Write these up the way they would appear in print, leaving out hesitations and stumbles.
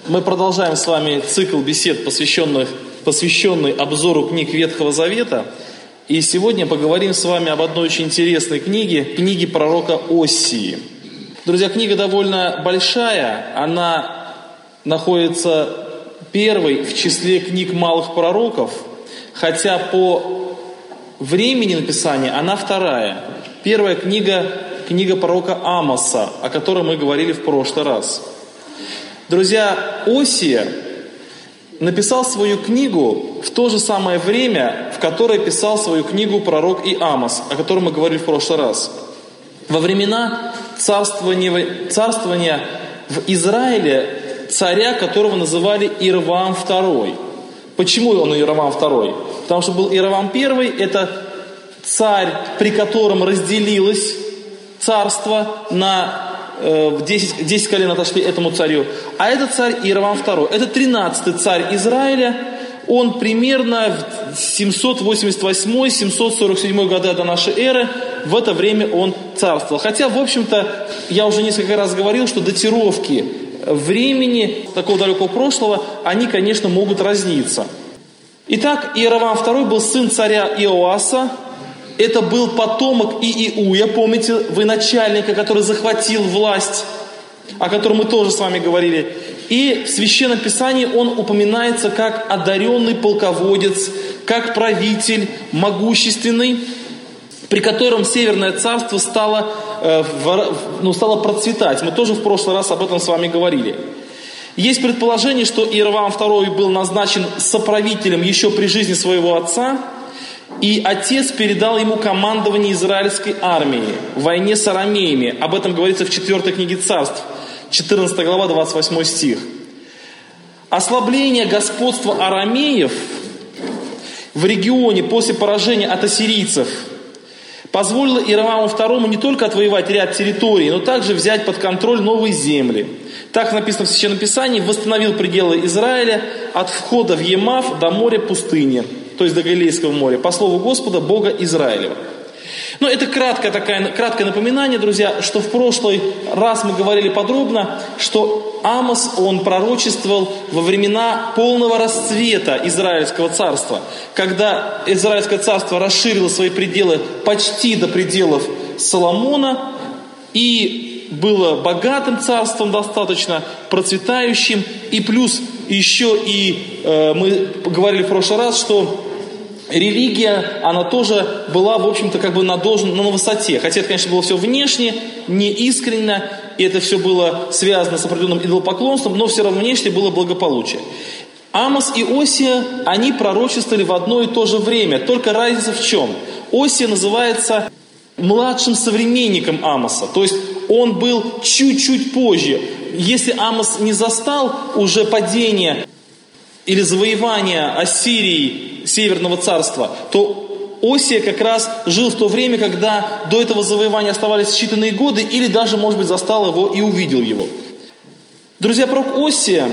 Мы продолжаем с вами цикл бесед, посвященный обзору книг Ветхого Завета. И сегодня поговорим с вами об одной очень интересной книге пророка Осии. Друзья, книга довольно большая, она находится первой в числе книг малых пророков, хотя по времени написания она вторая. Первая книга пророка Амоса, о которой мы говорили в прошлый раз. Друзья, Осия написал свою книгу в то же самое время, в которое писал свою книгу пророк и Амос, о котором мы говорили в прошлый раз. Во времена царствования в Израиле царя, которого называли Ировоам II. Почему он Ировоам II? Потому что был Ировоам I, это царь, при котором разделилось царство на 10 колен отошли этому царю. А это царь Ировоам II. Это 13-й царь Израиля. Он примерно в 788-747 года до нашей эры, в это время он царствовал. Хотя, в общем-то, я уже несколько раз говорил, что датировки времени такого далекого прошлого, они, конечно, могут разниться. Итак, Иеровоам II был сын царя Иоаса. Это был потомок Ииуя, помните, военачальника, который захватил власть, о котором мы тоже с вами говорили. И в Священном Писании он упоминается как одаренный полководец, как правитель могущественный, при котором Северное царство стало процветать. Мы тоже в прошлый раз об этом с вами говорили. Есть предположение, что Иеровоам II был назначен соправителем еще при жизни своего отца, и отец передал ему командование израильской армии в войне с арамеями. Об этом говорится в 4 книге Царств, 14 глава, 28 стих. Ослабление господства арамеев в регионе после поражения от ассирийцев позволило Иеровоаму II не только отвоевать ряд территорий, но также взять под контроль новые земли. Так написано в Священном Писании: восстановил пределы Израиля от входа в Емав до моря пустыни, то есть до Галилейского моря, по слову Господа, Бога Израилева. Но это краткое напоминание, друзья, что в прошлый раз мы говорили подробно, что Амос, он пророчествовал во времена полного расцвета Израильского царства, когда Израильское царство расширило свои пределы почти до пределов Соломона и было богатым царством достаточно, процветающим, и плюс еще мы говорили в прошлый раз, что религия, она тоже была, в общем-то, на высоте. Хотя это, конечно, было все внешне, не искренно, и это все было связано с определенным идолопоклонством, но все равно внешне было благополучие. Амос и Осия, они пророчествовали в одно и то же время. Только разница в чем? Осия называется младшим современником Амоса. То есть он был чуть-чуть позже. Если Амос не застал уже падение или завоевание Ассирии, Северного царства, то Осия как раз жил в то время, когда до этого завоевания оставались считанные годы, или даже, может быть, застал его и увидел его. Друзья, пророк Осия,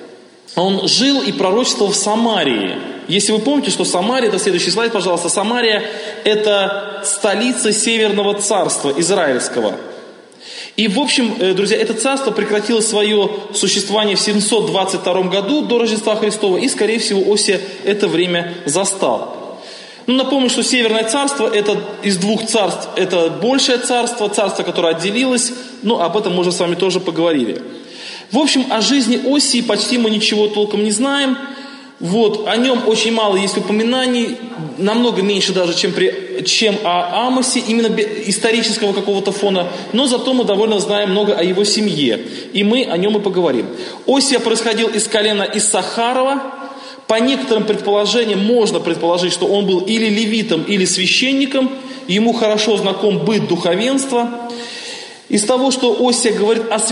он жил и пророчествовал в Самарии. Если вы помните, что Самария, это следующий слайд, пожалуйста, Самария – это столица Северного царства израильского. И, в общем, друзья, это царство прекратило свое существование в 722 году до Рождества Христова, и, скорее всего, Осия это время застал. Напомню, что Северное царство, это из двух царств, это большее царство, которое отделилось, об этом мы уже с вами тоже поговорили. В общем, о жизни Осии почти мы ничего толком не знаем. О нем очень мало есть упоминаний, намного меньше даже, чем о Амосе, именно исторического какого-то фона, но зато мы довольно знаем много о его семье, и мы о нем и поговорим. Осия происходил из колена Иссахарова. По некоторым предположениям можно предположить, что он был или левитом, или священником, ему хорошо знаком быт духовенства. Из того, что Осия говорит о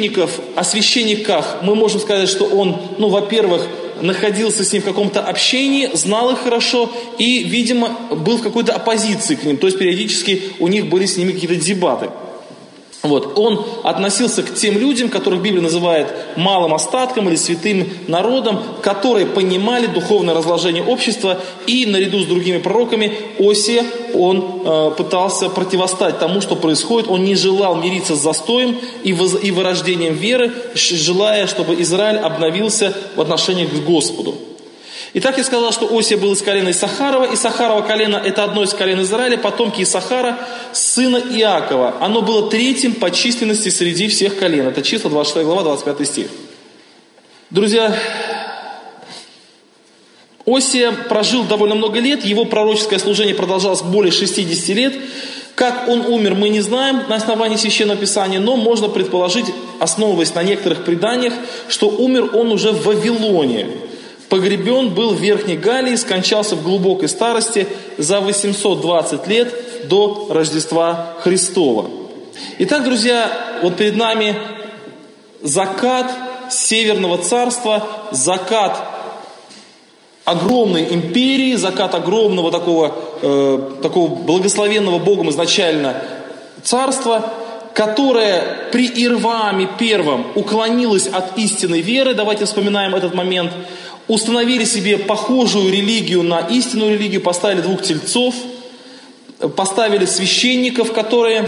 священниках, мы можем сказать, что он, во-первых, находился с ним в каком-то общении, знал их хорошо и, видимо, был в какой-то оппозиции к ним. То есть периодически у них были с ними какие-то дебаты. Вот. Он относился к тем людям, которых Библия называет малым остатком или святым народом, которые понимали духовное разложение общества, и наряду с другими пророками Осия, он пытался противостать тому, что происходит. Он не желал мириться с застоем и вырождением веры, желая, чтобы Израиль обновился в отношениях к Господу. Итак, я сказал, что Осия был из колена Исахарова. Исахарово колено – это одно из колен Израиля, потомки Исахара, сына Иакова. Оно было третьим по численности среди всех колен. Это числа 26 глава, 25 стих. Друзья, Осия прожил довольно много лет, его пророческое служение продолжалось более 60 лет. Как он умер, мы не знаем на основании Священного Писания, но можно предположить, основываясь на некоторых преданиях, что умер он уже в Вавилоне. Погребен был в Верхней Галлии, скончался в глубокой старости за 820 лет до Рождества Христова. Итак, друзья, вот перед нами закат Северного Царства, закат огромной империи, закат огромного такого благословенного Богом изначально царства, которое при Иервааме I уклонилось от истинной веры. Давайте вспоминаем этот момент. Установили себе похожую религию на истинную религию, поставили 2 тельцов, поставили священников, которые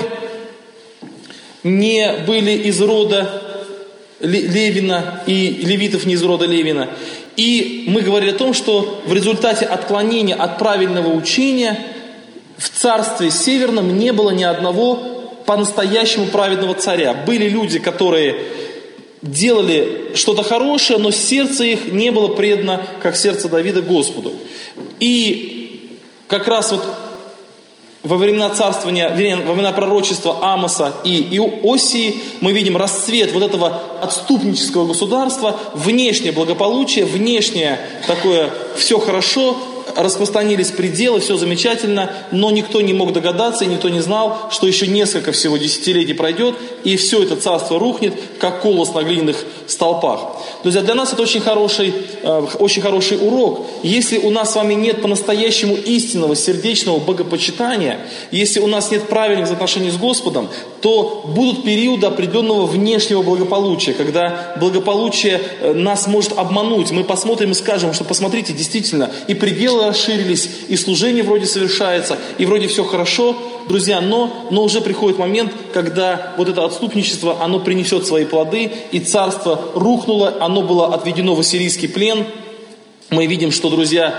не были из рода Левина, и левитов не из рода Левина. И мы говорили о том, что в результате отклонения от правильного учения в царстве Северном не было ни одного по-настоящему праведного царя. Были люди, которые делали что-то хорошее, но сердце их не было предано, как сердце Давида, Господу. И как раз вот во времена царствования, во времена пророчества Амоса и Осии мы видим расцвет вот этого отступнического государства, внешнее благополучие, внешнее такое все хорошо, распространились пределы, все замечательно, но никто не мог догадаться и никто не знал, что еще несколько всего десятилетий пройдет, и все это царство рухнет, как колос на глиняных столпах. Друзья, для нас это очень хороший урок. Если у нас с вами нет по-настоящему истинного сердечного богопочитания, если у нас нет правильных отношений с Господом, то будут периоды определенного внешнего благополучия, когда благополучие нас может обмануть. Мы посмотрим и скажем, что посмотрите, действительно, и пределы расширились, и служение вроде совершается, и вроде все хорошо, друзья, но уже приходит момент, когда вот это отступничество, оно принесет свои плоды, и царство рухнуло, оно было отведено в ассирийский плен. Мы видим, что, друзья,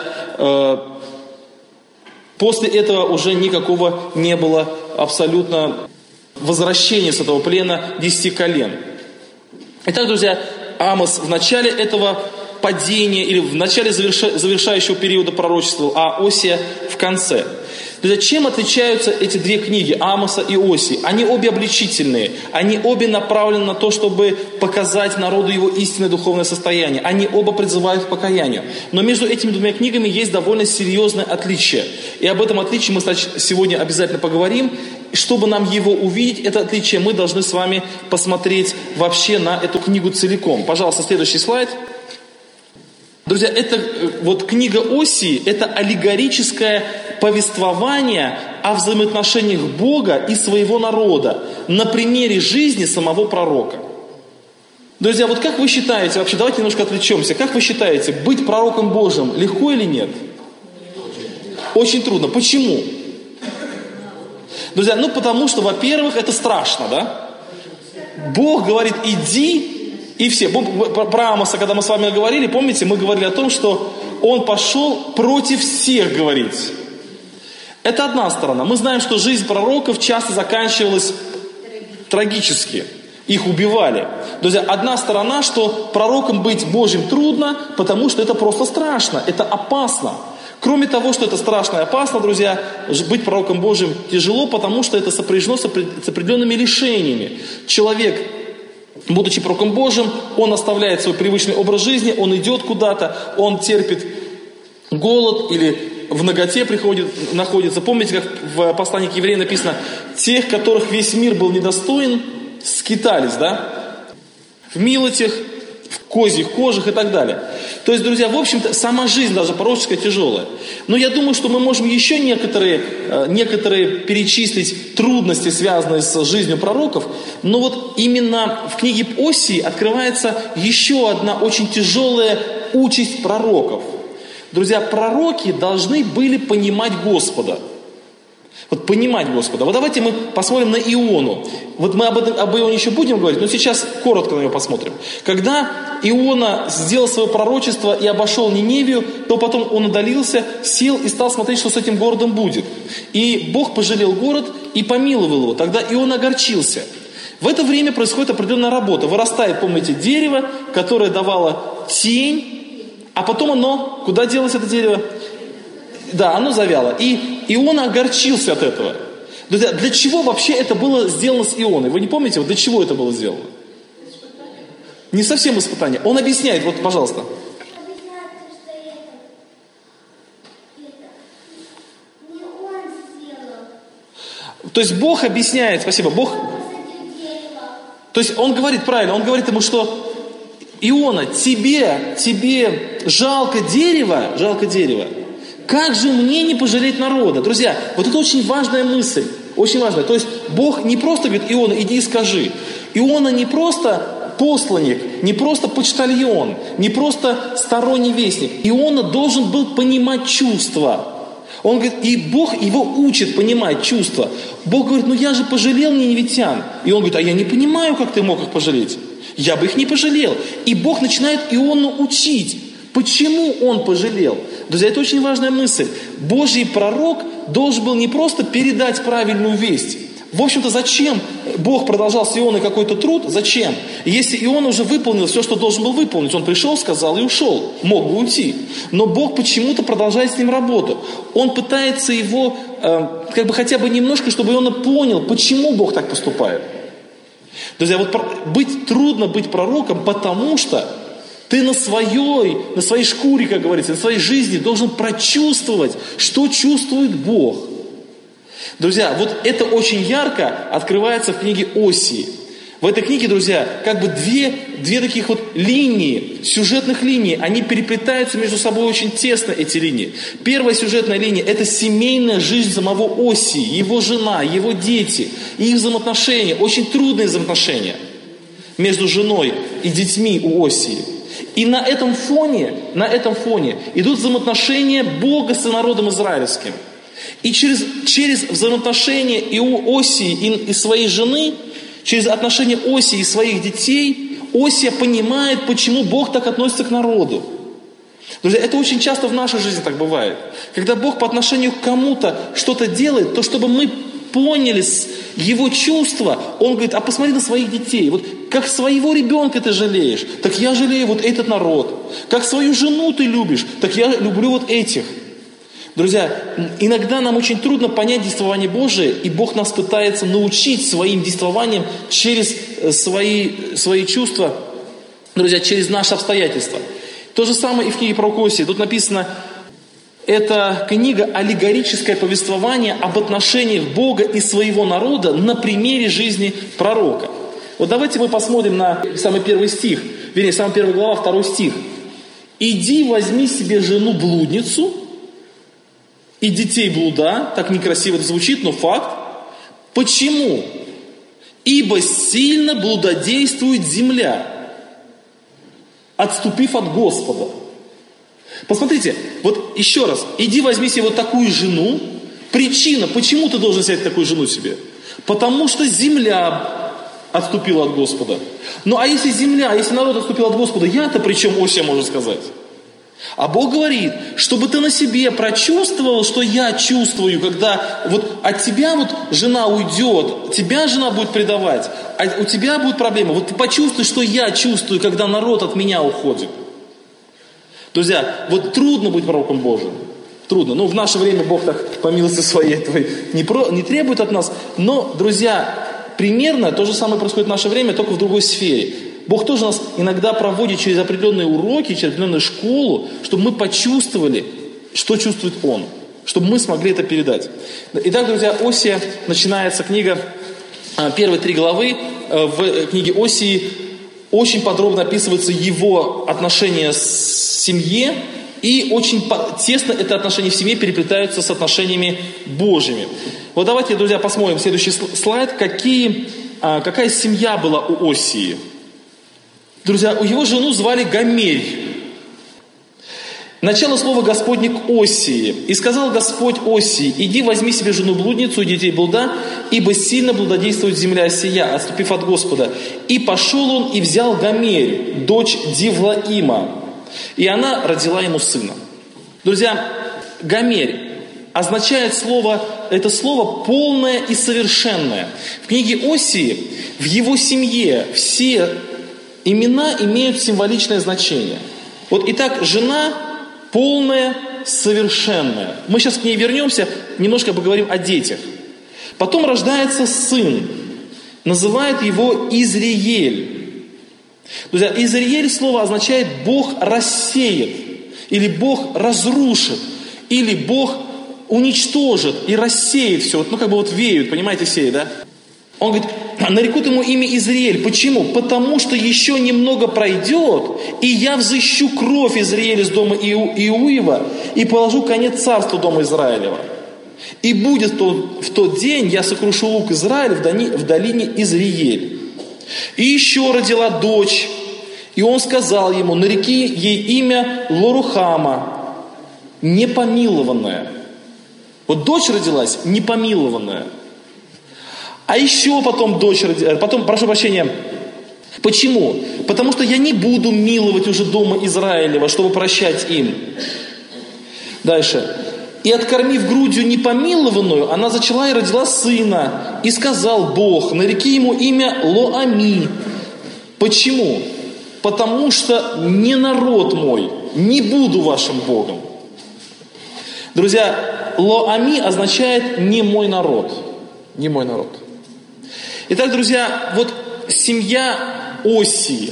после этого уже никакого не было абсолютно возвращения с этого плена 10 колен. Итак, друзья, Амос в начале этого падения или в начале завершающего периода пророчествовал, а Осия в конце. Друзья, чем отличаются эти 2 книги, Амоса и Осии? Они обе обличительные, они обе направлены на то, чтобы показать народу его истинное духовное состояние. Они оба призывают к покаянию. Но между этими 2 книгами есть довольно серьезное отличие. И об этом отличии мы сегодня обязательно поговорим. И чтобы нам его увидеть, это отличие, мы должны с вами посмотреть вообще на эту книгу целиком. Пожалуйста, следующий слайд. Друзья, это вот книга Осии, это аллегорическое повествование о взаимоотношениях Бога и своего народа на примере жизни самого пророка. Друзья, вот как вы считаете, вообще давайте немножко отвлечемся, как вы считаете, быть пророком Божьим легко или нет? Очень трудно. Почему? Друзья, потому что, во-первых, это страшно, да? Бог говорит, иди. И все. Про Амоса, когда мы с вами говорили, помните, мы говорили о том, что он пошел против всех говорить. Это одна сторона. Мы знаем, что жизнь пророков часто заканчивалась трагически. Их убивали. Друзья, одна сторона, что пророком быть Божьим трудно, потому что это просто страшно, это опасно. Кроме того, что это страшно и опасно, друзья, быть пророком Божьим тяжело, потому что это сопряжено с определенными лишениями. Человек, будучи пророком Божьим, он оставляет свой привычный образ жизни, он идет куда-то, он терпит голод или в наготе находится. Помните, как в послании к евреям написано, тех, которых весь мир был недостоин, скитались, да? В милотях, в козьих кожах и так далее. То есть, друзья, в общем-то, сама жизнь даже пророческая тяжелая. Но я думаю, что мы можем еще некоторые перечислить трудности, связанные с жизнью пророков. Но вот именно в книге Осии открывается еще одна очень тяжелая участь пророков. Друзья, пророки должны были понимать Господа. Вот понимать Господа. Вот давайте мы посмотрим на Иону. Вот мы об Ионе еще будем говорить, но сейчас коротко на него посмотрим. Когда Иона сделал свое пророчество и обошел Ниневию, то потом он удалился, сел и стал смотреть, что с этим городом будет. И Бог пожалел город и помиловал его. Тогда Иона огорчился. В это время происходит определенная работа. Вырастает, помните, дерево, которое давало тень, а потом оно, куда делось это дерево? Да, оно завяло. И Иона огорчился от этого. Друзья, для чего вообще это было сделано с Ионой? Вы не помните, вот для чего это было сделано? Не совсем испытание. Он объясняет, вот, пожалуйста. То есть Бог объясняет, спасибо, Бог... То есть он говорит правильно, он говорит ему, что Иона, тебе жалко дерево, как же мне не пожалеть народа? Друзья, вот это очень важная мысль, очень важная. То есть Бог не просто говорит: Иона, иди и скажи. Иона не просто посланник, не просто почтальон, не просто сторонний вестник. Иона должен был понимать чувства. Он говорит, и Бог его учит понимать чувства. Бог говорит: ну я же пожалел ниневитян. И он говорит: а я не понимаю, как ты мог их пожалеть. Я бы их не пожалел. И Бог начинает Иону учить. Почему он пожалел? Друзья, это очень важная мысль. Божий пророк должен был не просто передать правильную весть. В общем-то, зачем Бог продолжал с Ионой какой-то труд? Зачем? Если Иона уже выполнил все, что должен был выполнить, он пришел, сказал и ушел. Мог бы уйти. Но Бог почему-то продолжает с ним работу. Он пытается его, хотя бы немножко, чтобы Иона понял, почему Бог так поступает. Друзья, вот трудно быть пророком, потому что ты на своей шкуре, как говорится, на своей жизни должен прочувствовать, что чувствует Бог. Друзья, вот это очень ярко открывается в книге Осии. В этой книге, друзья, как бы две таких вот линии, сюжетных линий, они переплетаются между собой очень тесно, эти линии. Первая сюжетная линия – это семейная жизнь самого Осии, его жена, его дети, их взаимоотношения, очень трудные взаимоотношения между женой и детьми у Осии. И на этом фоне идут взаимоотношения Бога с народом израильским. И через взаимоотношения и у Осии, и своей жены, через отношения Осии и своих детей, Осия понимает, почему Бог так относится к народу. Друзья, это очень часто в нашей жизни так бывает. Когда Бог по отношению к кому-то что-то делает, то чтобы мы поняли его чувства, Он говорит: а посмотри на своих детей. Вот как своего ребенка ты жалеешь, так я жалею вот этот народ. Как свою жену ты любишь, так я люблю вот этих. Друзья, иногда нам очень трудно понять действование Божие, и Бог нас пытается научить своим действованием через свои чувства, друзья, через наши обстоятельства. То же самое и в книге пророка Осии. Тут написано: это книга аллегорическое повествование об отношениях Бога и своего народа на примере жизни пророка. Вот давайте мы посмотрим на самый первый стих, самая первая глава, 2 стих. «Иди, возьми себе жену-блудницу и детей блуда». Так некрасиво это звучит, но факт. Почему? «Ибо сильно блудодействует земля, отступив от Господа». Посмотрите, вот еще раз. Иди возьми себе вот такую жену. Причина, почему ты должен взять такую жену себе? Потому что земля отступила от Господа. Ну а если народ отступил от Господа, я-то при чем, Осия может сказать? А Бог говорит, чтобы ты на себе прочувствовал, что я чувствую, когда вот от тебя вот жена уйдет, тебя жена будет предавать, а у тебя будет проблема. Вот ты почувствуй, что я чувствую, когда народ от меня уходит. Друзья, вот трудно быть пророком Божьим. Трудно. Ну, в наше время Бог так по милости своей этого не требует от нас. Но, друзья, примерно то же самое происходит в наше время, только в другой сфере. Бог тоже нас иногда проводит через определенные уроки, через определенную школу, чтобы мы почувствовали, что чувствует Он. Чтобы мы смогли это передать. Итак, друзья, Осия, начинается книга, первые 3 главы в книге Осии очень подробно описывается его отношение с семье, и очень тесно это отношение в семье переплетаются с отношениями Божьими. Вот давайте, друзья, посмотрим следующий слайд, какая семья была у Осии. Друзья, его жену звали Гомерь. Начало слова Господне к Осии. «И сказал Господь Осии: иди, возьми себе жену-блудницу и детей блуда, ибо сильно блудодействует земля сия, отступив от Господа. И пошел он и взял Гомерь, дочь Дивлаима, и она родила ему сына». Друзья, Гомерь означает это слово «полное и совершенное». В книге Осии, в его семье все имена имеют символичное значение. Вот, итак, жена полная, совершенная. Мы сейчас к ней вернемся, немножко поговорим о детях. Потом рождается сын, называют его Изриель. Друзья, Изриель слово означает «Бог рассеет», или «Бог разрушит», или «Бог уничтожит и рассеет все». Вот веют, понимаете, сеет, да? Он говорит, нарекут ему имя Изриэль. Почему? Потому что еще немного пройдет, и я взыщу кровь Изриэля с дома Иуева, и положу конец царству дома Израилева. И будет в тот день, я сокрушу лук Израиля в долине Изриэль. И еще родила дочь, и он сказал ему: нареки ей имя Лорухама, непомилованная. Вот дочь родилась непомилованная. А еще потом прошу прощения, почему? Потому что я не буду миловать уже дома Израилева, чтобы прощать им. Дальше. И откормив грудью непомилованную, она зачала и родила сына. И сказал Бог: нареки ему имя Лоами. Почему? Потому что не народ мой, не буду вашим Богом. Друзья, Лоами означает «не мой народ». Не мой народ. Итак, друзья, вот семья Осии,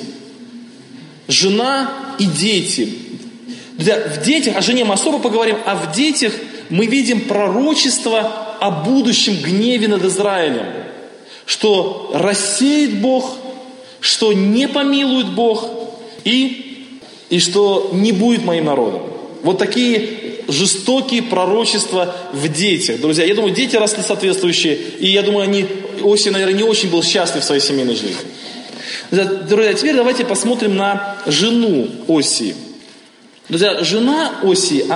жена и дети. Друзья, в детях, о жене мы особо поговорим, а в детях мы видим пророчество о будущем гневе над Израилем, что рассеет Бог, что не помилует Бог и что не будет моим народом. Вот такие жестокие пророчества в детях. Друзья, я думаю, дети росли соответствующие, и я думаю, Осия, наверное, не очень был счастлив в своей семейной жизни. Друзья, теперь давайте посмотрим на жену Осии. Друзья, жена Осии,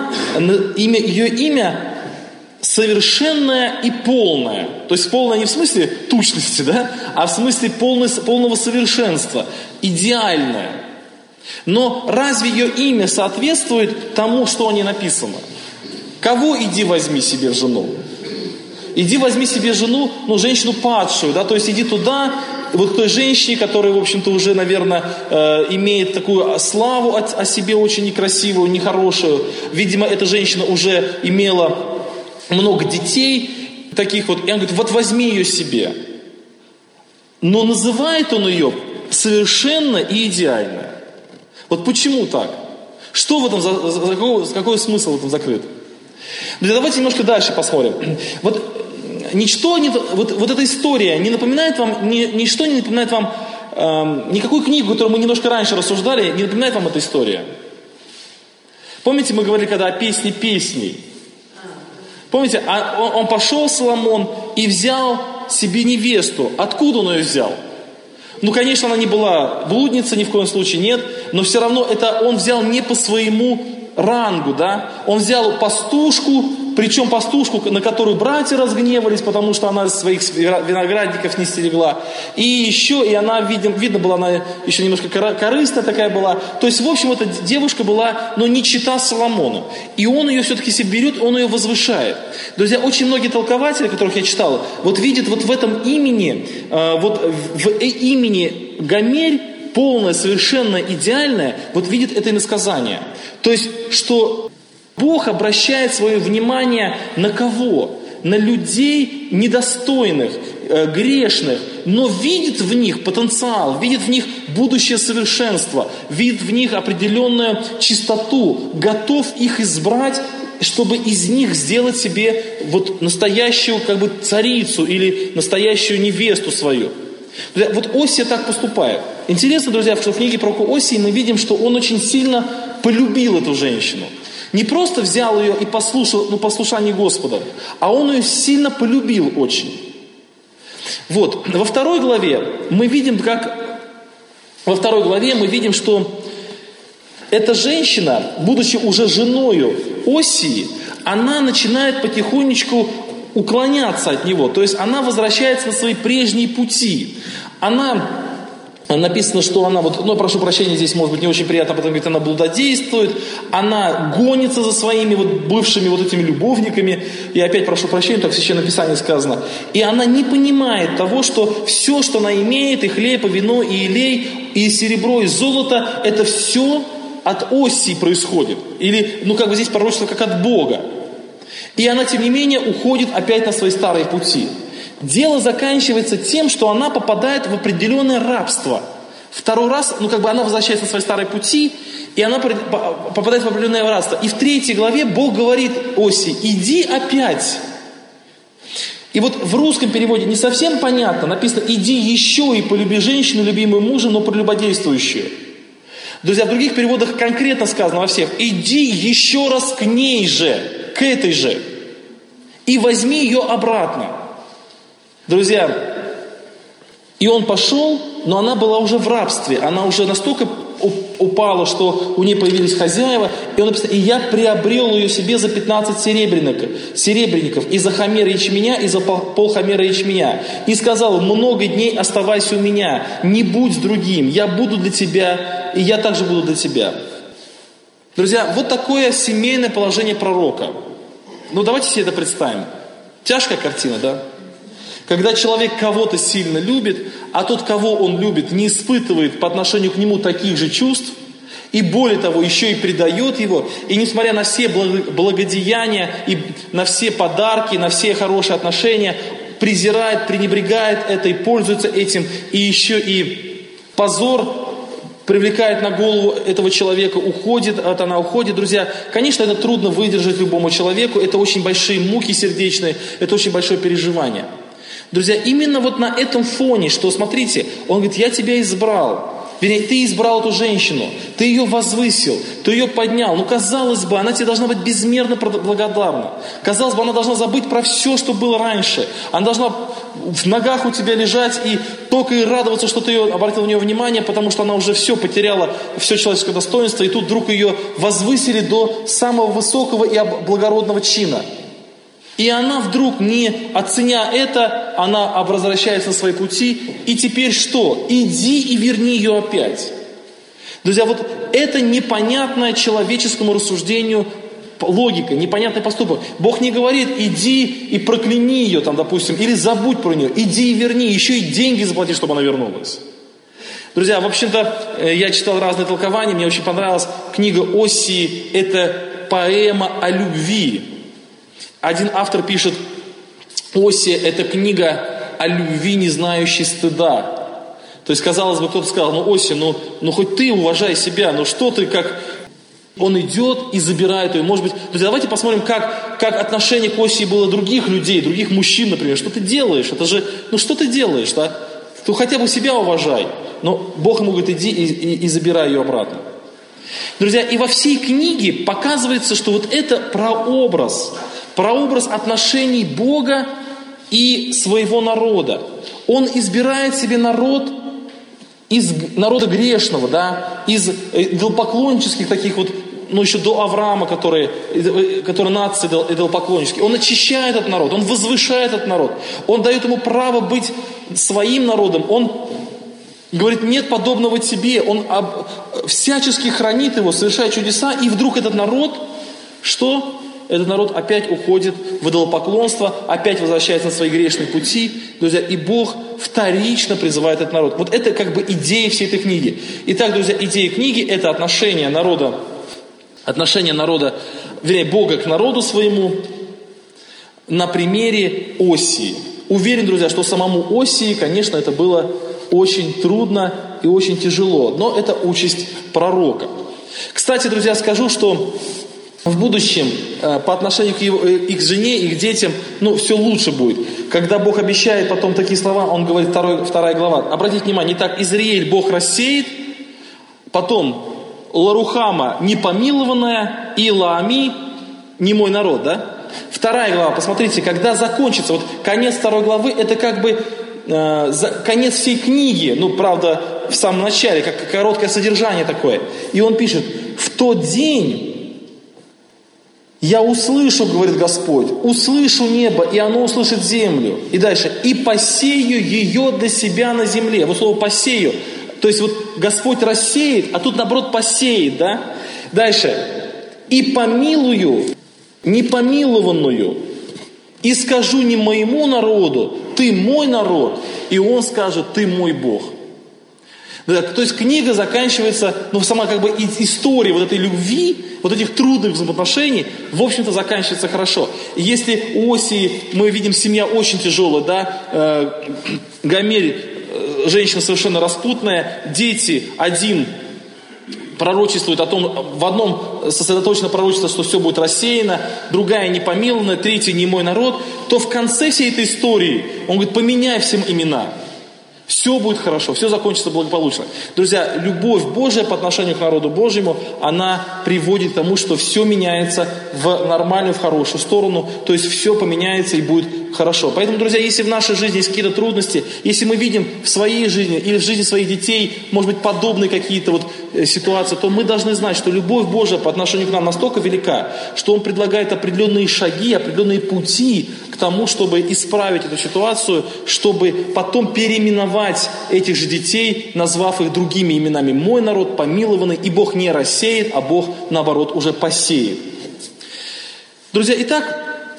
ее имя совершенная и полная. То есть полная не в смысле тучности, да, а в смысле полного совершенства, идеальная. Но разве ее имя соответствует тому, что о ней написано? Кого иди возьми себе в жену? Иди возьми себе жену, женщину падшую, да, то есть иди туда, вот к той женщине, которая, в общем-то, уже, наверное, имеет такую славу о себе очень некрасивую, нехорошую. Видимо, эта женщина уже имела много детей, таких вот, и он говорит, вот возьми ее себе. Но называет он ее совершенно и идеально. Вот почему так? Что в этом, какой смысл в этом закрыт? Давайте немножко дальше посмотрим. Вот эта история не напоминает вам, ничто не напоминает вам, никакую книгу, которую мы немножко раньше рассуждали, не напоминает вам эта история. Помните, мы говорили, когда о песне песней? Помните, он пошел, Соломон, и взял себе невесту. Откуда он ее взял? Конечно, она не была блудница, ни в коем случае нет, но все равно это он взял не по своему рангу, да? Он взял пастушку, причем пастушку, на которую братья разгневались, потому что она своих виноградников не стерегла. И она, видно было, она еще немножко корыстная такая была. То есть, в общем, эта девушка была, не чита Соломону. И он ее все-таки себе берет, он ее возвышает. Друзья, очень многие толкователи, которых я читал, видят в этом имени, в имени Гомерь, полное, совершенно идеальное, видит это иносказание. То есть, что Бог обращает свое внимание на кого? На людей недостойных, грешных, но видит в них потенциал, видит в них будущее совершенство, видит в них определенную чистоту, готов их избрать, чтобы из них сделать себе настоящую царицу или настоящую невесту свою. Друзья, вот Осия так поступает. Интересно, друзья, что в книге пророка Осии мы видим, что он очень сильно полюбил эту женщину. Не просто взял ее и послушал, послушание Господа, а он ее сильно полюбил очень. Вот, во второй главе мы видим, что эта женщина, будучи уже женою Осии, она начинает потихонечку уклоняться от него. То есть она возвращается на свои прежние пути. Написано, что она, прошу прощения, здесь может быть не очень приятно, потом говорит, она блудодействует, она гонится за своими бывшими этими любовниками. И опять прошу прощения, так в Священном Писании сказано. И она не понимает того, что все, что она имеет, и хлеб, и вино, и елей, и серебро, и золото, это все от Осии происходит. Или, здесь пророчество как от Бога. И она, тем не менее, уходит опять на свои старые пути. Дело заканчивается тем, что она попадает в определенное рабство. Второй раз, она возвращается на свои старые пути, и она попадает в определенное рабство. И в 3 главе Бог говорит Осии: иди опять. И в русском переводе не совсем понятно, написано: иди еще и полюби женщину, любимую мужа, но прелюбодействующую. Друзья, в других переводах конкретно сказано во всех: иди еще раз к ней же, к этой же, и возьми ее обратно. Друзья, и он пошел, но она была уже в рабстве. Она уже настолько упала, что у нее появились хозяева. И он написал: и я приобрел ее себе за 15 серебряников, и за хомер ячменя, и за полхомера ячменя. И сказал: много дней оставайся у меня, не будь с другим, я буду для тебя, и я также буду для тебя. Друзья, вот такое семейное положение пророка. Давайте себе это представим. Тяжкая картина, да? Когда человек кого-то сильно любит, а тот, кого он любит, не испытывает по отношению к нему таких же чувств, и более того, еще и предает его, и несмотря на все благодеяния, и на все подарки, на все хорошие отношения, презирает, пренебрегает это и пользуется этим, и еще и позор привлекает на голову этого человека, она уходит, друзья. Конечно, это трудно выдержать любому человеку, это очень большие муки сердечные, это очень большое переживание. Друзья, именно на этом фоне, что, смотрите, он говорит: я тебя избрал. Вернее, ты избрал эту женщину, ты ее возвысил, ты ее поднял. Казалось бы, она тебе должна быть безмерно благодарна. Казалось бы, она должна забыть про все, что было раньше. Она должна в ногах у тебя лежать и только и радоваться, что ты обратил на нее внимание, потому что она уже все потеряла, все человеческое достоинство, и тут вдруг ее возвысили до самого высокого и благородного чина. И она вдруг, не оценя это, она возвращается на свои пути. И теперь что? Иди и верни ее опять. Друзья, это непонятная человеческому рассуждению логика, непонятный поступок. Бог не говорит: иди и прокляни ее, допустим, или забудь про нее. Иди и верни, еще и деньги заплати, чтобы она вернулась. Друзья, в общем-то, я читал разные толкования, мне очень понравилась книга Осии. Это поэма о любви. Один автор пишет: Осия – это книга о любви, не знающей стыда. То есть, казалось бы, кто-то сказал: Осия, хоть ты уважай себя, что ты как... Он идет и забирает ее. Может быть, друзья, давайте посмотрим, как отношение к Осии было других людей, других мужчин, например. Что ты делаешь? Это же, что ты делаешь, да? Ты хотя бы себя уважай. Но Бог ему говорит: иди и забирай ее обратно. Друзья, и во всей книге показывается, что это прообраз отношений Бога и своего народа. Он избирает себе народ из народа грешного, да, из идолопоклоннических таких еще до Авраама, которые нации идолопоклоннические. Он очищает этот народ, он возвышает этот народ, он дает ему право быть своим народом, он говорит: нет подобного тебе, он всячески хранит его, совершает чудеса, и вдруг этот народ, что? Этот народ опять уходит в идолопоклонство, опять возвращается на свои грешные пути, друзья, и Бог вторично призывает этот народ. Это идея всей этой книги. Итак, друзья, идея книги – это отношение народа, Бога к народу своему на примере Осии. Уверен, друзья, что самому Осии, конечно, это было очень трудно и очень тяжело, но это участь пророка. Кстати, друзья, скажу, что в будущем по отношению к их жене, их детям, все лучше будет. Когда Бог обещает потом такие слова, Он говорит, 2 глава. Обратите внимание, итак, Израиль Бог рассеет, потом Ларухама непомилованная и Лаами не мой народ, да? 2 глава, посмотрите, когда закончится, конец 2 главы, это как бы конец всей книги, правда, в самом начале, как короткое содержание такое. И он пишет, в тот день я услышу, говорит Господь, услышу небо, и оно услышит землю. И дальше, и посею ее для себя на земле. Вот слово посею. То есть Господь рассеет, а тут наоборот посеет, да? Дальше, и помилую непомилованную, и скажу не моему народу, ты мой народ, и он скажет, ты мой Бог. Да, то есть книга заканчивается, сама как бы история этой любви, этих трудных взаимоотношений, в общем-то, заканчивается хорошо. И если у Осии мы видим, семья очень тяжелая, да, Гомель, женщина совершенно распутная, дети, один пророчествует о том, в одном сосредоточено пророчество, что все будет рассеяно, другая непомилованная, третья не мой народ, то в конце всей этой истории он говорит, поменяй всем имена. Все будет хорошо, все закончится благополучно. Друзья, любовь Божия по отношению к народу Божьему, она приводит к тому, что все меняется в нормальную, в хорошую сторону, то есть все поменяется и будет хорошо. Поэтому, друзья, если в нашей жизни есть какие-то трудности, если мы видим в своей жизни или в жизни своих детей, может быть, подобные какие-то ситуации, то мы должны знать, что любовь Божия по отношению к нам настолько велика, что Он предлагает определенные шаги, определенные пути к тому, чтобы исправить эту ситуацию, чтобы потом переименовать этих же детей, назвав их другими именами. Мой народ помилованный, и Бог не рассеет, а Бог, наоборот, уже посеет. Друзья, итак,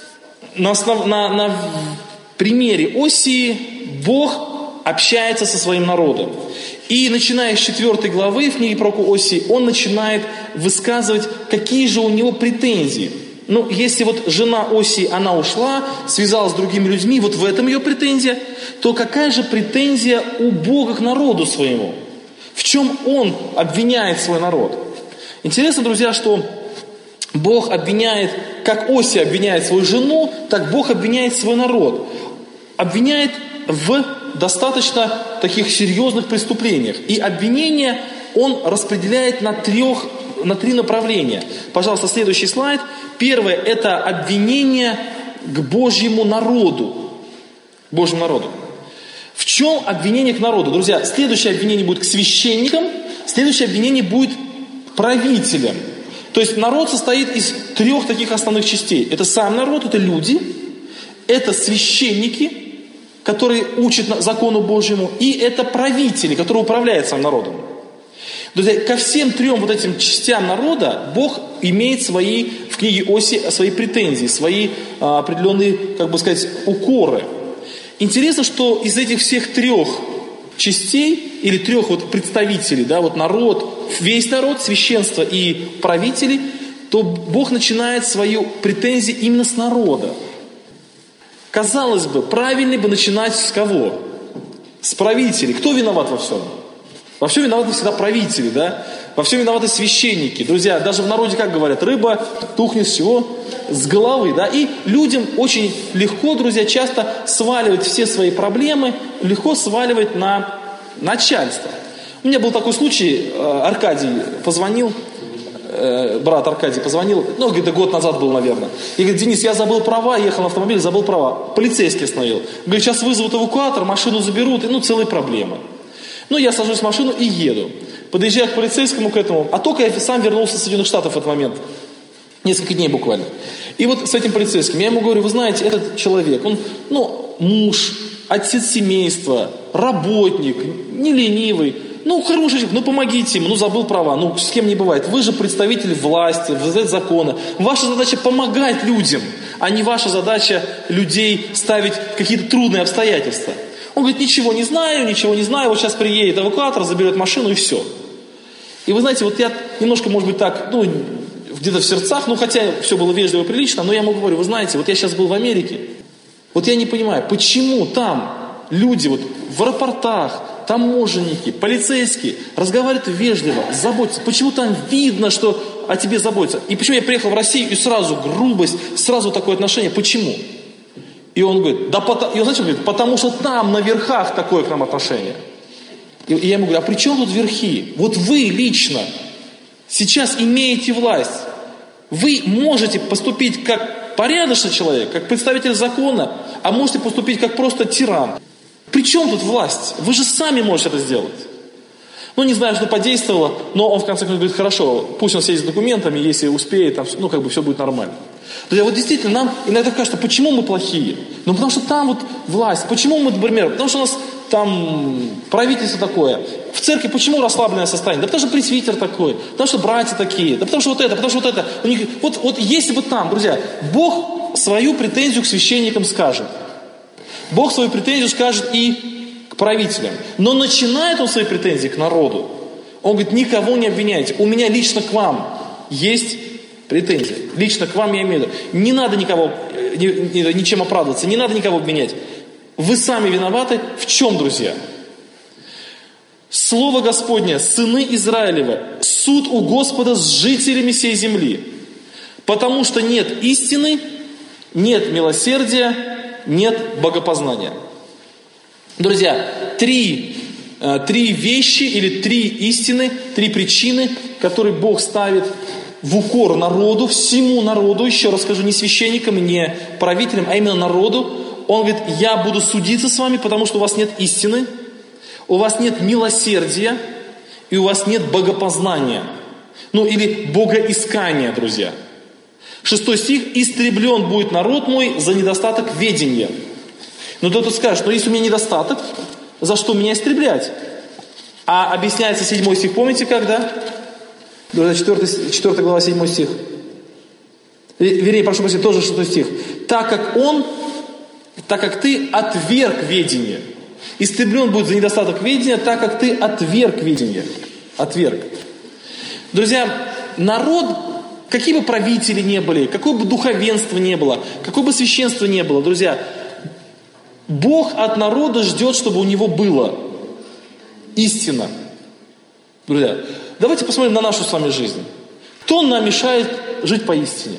на примере Осии Бог общается со своим народом. И начиная с 4 главы в книге пророка Осии, он начинает высказывать, какие же у него претензии. Если жена Осии, она ушла, связалась с другими людьми, в этом ее претензия, то какая же претензия у Бога к народу своему? В чем он обвиняет свой народ? Интересно, друзья, что Бог обвиняет, как Осия обвиняет свою жену, так Бог обвиняет свой народ. Обвиняет в достаточно таких серьезных преступлениях. И обвинение он распределяет на 3 направления. Пожалуйста, следующий слайд. Первое – это обвинение к Божьему народу. Божьему народу. В чем обвинение к народу? Друзья, следующее обвинение будет к священникам, следующее обвинение будет к правителям. То есть народ состоит из 3 таких основных частей. Это сам народ, это люди, это священники, которые учат закону Божьему, и это правители, которые управляют самим народом. Друзья, ко всем 3 этим частям народа Бог имеет в книге Осии свои претензии, свои определенные, укоры. Интересно, что из этих всех 3 частей, или 3 представителей, народ, весь народ, священство и правители, то Бог начинает свою претензию именно с народа. Казалось бы, правильнее бы начинать с кого? С правителей. Кто виноват во всем? Во всем виноваты всегда правители, да? Во всем виноваты священники. Друзья, даже в народе как говорят, рыба тухнет с чего? С головы, да? И людям очень легко, друзья, часто сваливать все свои проблемы, легко сваливать на начальство. У меня был такой случай, Аркадий позвонил, брат Аркадий позвонил, где-то год назад был, наверное. И говорит, Денис, я забыл права, ехал на автомобиле, забыл права. Полицейский остановил. Говорит, сейчас вызовут эвакуатор, машину заберут, и целые проблемы. Я сажусь в машину и еду. Подъезжаю к полицейскому к этому, а только я сам вернулся из Соединенных Штатов в этот момент. Несколько дней буквально. И с этим полицейским, я ему говорю, вы знаете, этот человек, он, муж, отец семейства, работник, не ленивый, хороший человек, помогите ему, забыл права, с кем не бывает. Вы же представитель власти, вы закона. Ваша задача помогать людям, а не ваша задача людей ставить в какие-то трудные обстоятельства. Он говорит, ничего не знаю, вот сейчас приедет эвакуатор, заберет машину и все. И вы знаете, я немножко, может быть, так, где-то в сердцах, хотя все было вежливо и прилично, но я ему говорю, вы знаете, я сейчас был в Америке, я не понимаю, почему там люди в аэропортах, таможенники, полицейские разговаривают вежливо, заботятся, почему там видно, что о тебе заботятся. И почему я приехал в Россию, и сразу грубость, сразу такое отношение? Почему? И он говорит, знаете, он говорит, потому что там на верхах такое к нам отношение. И я ему говорю, а при чем тут верхи? Вот вы лично сейчас имеете власть. Вы можете поступить как порядочный человек, как представитель закона, а можете поступить как просто тиран. При чем тут власть? Вы же сами можете это сделать. Ну, не знаю, что подействовало, но он в конце концов говорит, хорошо, пусть он сядет с документами, если успеет, там, все будет нормально. Друзья, вот действительно, нам иногда кажется, почему мы плохие? Ну, потому что там вот власть. Почему мы, например, потому что у нас там правительство такое. В церкви почему расслабленное состояние? Да потому что пресвитер такой, потому что братья такие, да потому что вот это. У них, вот если бы там, друзья, Бог свою претензию к священникам скажет. Бог свою претензию скажет и к правителям. Но начинает он свои претензии к народу. Он говорит, никого не обвиняйте. У меня лично к вам есть претензии. Лично к вам я имею в виду. Не надо никого, ничем оправдываться, не надо никого обвинять. Вы сами виноваты. В чем, друзья? Слово Господне, сыны Израилевы, суд у Господа с жителями сей земли. Потому что нет истины, нет милосердия, нет богопознания. Друзья, три вещи или три истины, три причины, которые Бог ставит в укор народу, всему народу, еще раз скажу, не священникам, не правителям, а именно народу. Он говорит, я буду судиться с вами, потому что у вас нет истины, у вас нет милосердия и у вас нет богопознания. Ну или богоискания, друзья. 6 стих, истреблен будет народ мой за недостаток ведения. Но кто-то скажет, если у меня недостаток, за что меня истреблять? А объясняется 7 стих, помните когда? 4 глава 7 стих. Вернее, прошу прощения, тоже 6 стих. Так как ты отверг ведение. Истреблен будет за недостаток ведения, так как ты отверг ведение. Отверг. Друзья, народ, какие бы правители не были, какое бы духовенство не было, какое бы священство не было, друзья, Бог от народа ждет, чтобы у него было истина. Друзья, давайте посмотрим на нашу с вами жизнь. Кто нам мешает жить по истине?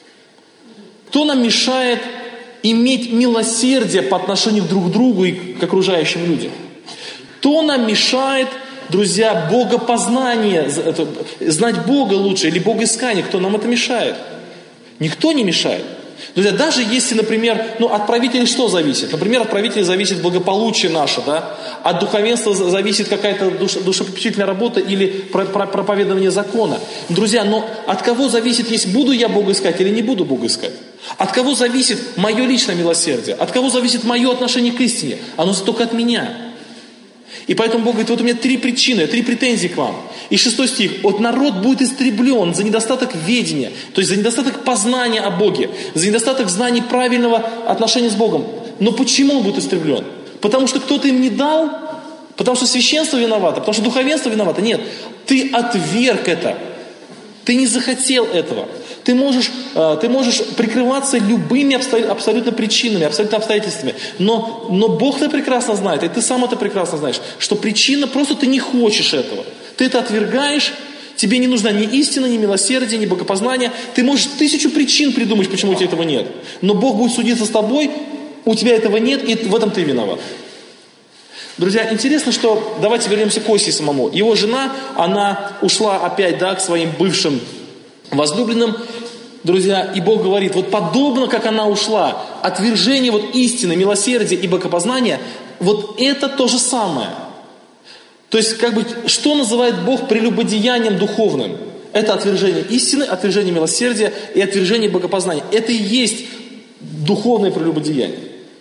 Кто нам мешает иметь милосердие по отношению друг к другу и к окружающим людям? Кто нам мешает, друзья, богопознание, знать Бога лучше или богоискание? Кто нам это мешает? Никто не мешает. Друзья, даже если, например, от правителей что зависит? Например, от правителей зависит благополучие наше, да? От духовенства зависит какая-то душепопечительная работа или проповедование закона. Друзья, но от кого зависит, если буду я Бога искать или не буду Бога искать? От кого зависит мое личное милосердие? От кого зависит мое отношение к истине? Оно только от меня. И поэтому Бог говорит, вот у меня 3 причины, 3 претензии к вам. И 6 стих, вот народ будет истреблен за недостаток ведения, то есть за недостаток познания о Боге, за недостаток знаний правильного отношения с Богом. Но почему он будет истреблен? Потому что кто-то им не дал? Потому что священство виновато? Потому что духовенство виновато? Нет, ты отверг это. Ты не захотел этого. Ты можешь прикрываться любыми абсолютно причинами, абсолютно обстоятельствами. Но Бог это прекрасно знает, и ты сам это прекрасно знаешь, что причина, просто ты не хочешь этого. Ты это отвергаешь, тебе не нужна ни истина, ни милосердие, ни богопознание. Ты можешь 1000 причин придумать, почему у тебя этого нет. Но Бог будет судиться с тобой, у тебя этого нет, и в этом ты виноват. Друзья, интересно, что, давайте вернемся к Осии самому. Его жена, она ушла опять, к своим бывшим возлюбленным, друзья, и Бог говорит, вот подобно, как она ушла, отвержение истины, милосердия и богопознания, вот это то же самое. То есть, что называет Бог прелюбодеянием духовным? Это отвержение истины, отвержение милосердия и отвержение богопознания. Это и есть духовное прелюбодеяние.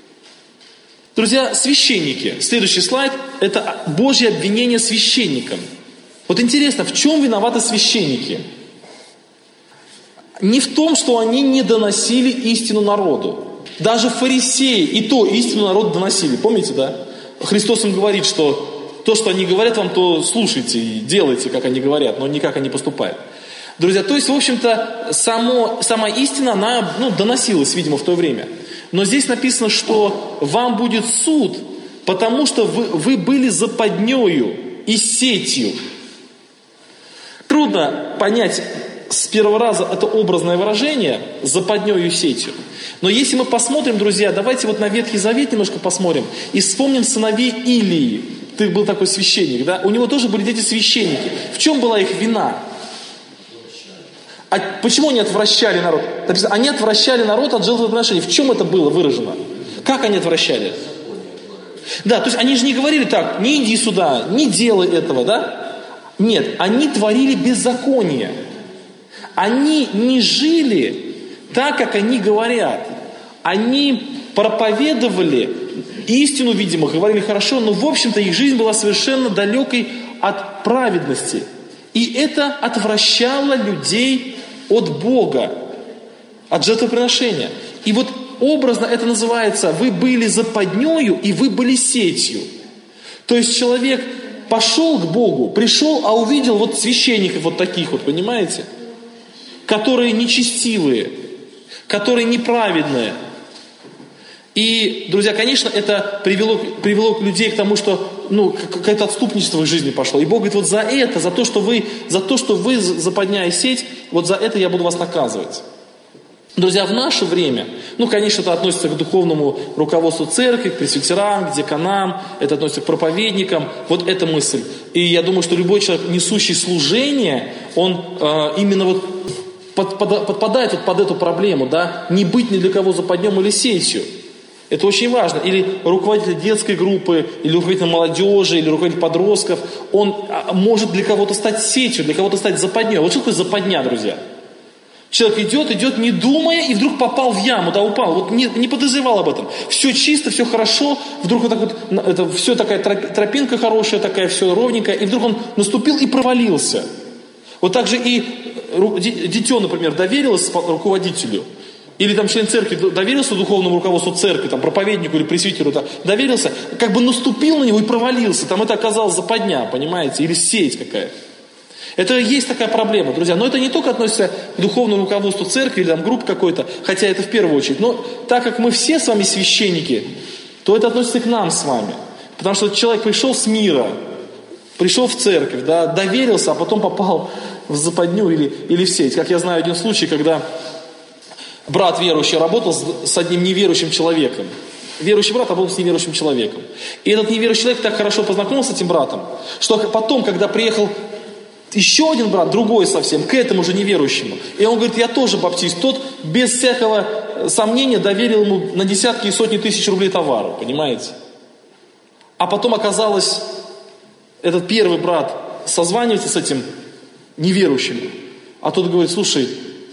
Друзья, священники, следующий слайд, это Божье обвинение священникам. Вот интересно, в чем виноваты священники? Не в том, что они не доносили истину народу. Даже фарисеи и то истину народу доносили. Помните, да? Христос им говорит, что то, что они говорят вам, то слушайте и делайте, как они говорят, но не как они поступают. Друзья, то есть, в общем-то, сама истина, она доносилась, видимо, в то время. Но здесь написано, что вам будет суд, потому что вы были западнёю и сетью. Трудно понять с первого раза это образное выражение «западнёю и сетью». Но если мы посмотрим, друзья, давайте вот на Ветхий Завет немножко посмотрим и вспомним сыновей Илии. Ты был такой священник, да? У него тоже были дети священники. В чем была их вина? А почему они отвращали народ? Они отвращали народ от жертвоприношений. В чем это было выражено? Как они отвращали? Да, то есть они же не говорили так: не иди сюда, не делай этого, да? Нет, они творили беззаконие. Они не жили так, как они говорят. Они проповедовали истину, видимо, говорили хорошо, но в общем-то их жизнь была совершенно далекой от праведности. И это отвращало людей от Бога, от жертвоприношения. И вот образно это называется: вы были западнёю и вы были сетью. То есть человек пошел к Богу, пришел, а увидел вот священников вот таких вот, понимаете? Которые нечестивые, которые неправедные. И, друзья, конечно, это привело людей к тому, что какое-то отступничество в их жизни пошло. И Бог говорит: вот за это, за то, что вы западня и сеть, вот за это я буду вас наказывать. Друзья, в наше время, конечно, это относится к духовному руководству церкви, к пресвитерам, к диаконам, это относится к проповедникам, вот эта мысль. И я думаю, что любой человек, несущий служение, он именно вот подпадает вот под эту проблему, да, не быть ни для кого западнём или сетью. Это очень важно. Или руководитель детской группы, или руководитель молодежи, или руководитель подростков, он может для кого-то стать сетью, для кого-то стать западнёй. Вот что такое западня, друзья? Человек идет, не думая, и вдруг попал в яму, да, упал, вот не подозревал об этом. Все чисто, все хорошо, вдруг вот так вот, это все такая тропинка хорошая, такая все ровненькая, и вдруг он наступил и провалился. Вот так же и дитё, например, доверилось руководителю, или там член церкви доверился духовному руководству церкви, там, проповеднику или пресвитеру, доверился, как бы наступил на него и провалился, там это оказалось западня, понимаете, или сеть какая-то. Это есть такая проблема, друзья. Но это не только относится к духовному руководству церкви или там группы какой-то, хотя это в первую очередь. Но так как мы все с вами священники, то это относится и к нам с вами. Потому что человек пришел с мира, пришел в церковь, да, доверился, а потом попал в западню или в сеть. Как я знаю один случай, когда брат верующий работал с одним неверующим человеком. Верующий брат работал с неверующим человеком. И этот неверующий человек так хорошо познакомился с этим братом, что потом, когда приехал еще один брат, другой совсем, к этому же неверующему. И он говорит: я тоже баптист. Тот без всякого сомнения доверил ему на десятки и сотни тысяч рублей товару, понимаете? А потом оказалось, этот первый брат созванивается с этим неверующим. А тот говорит: слушай,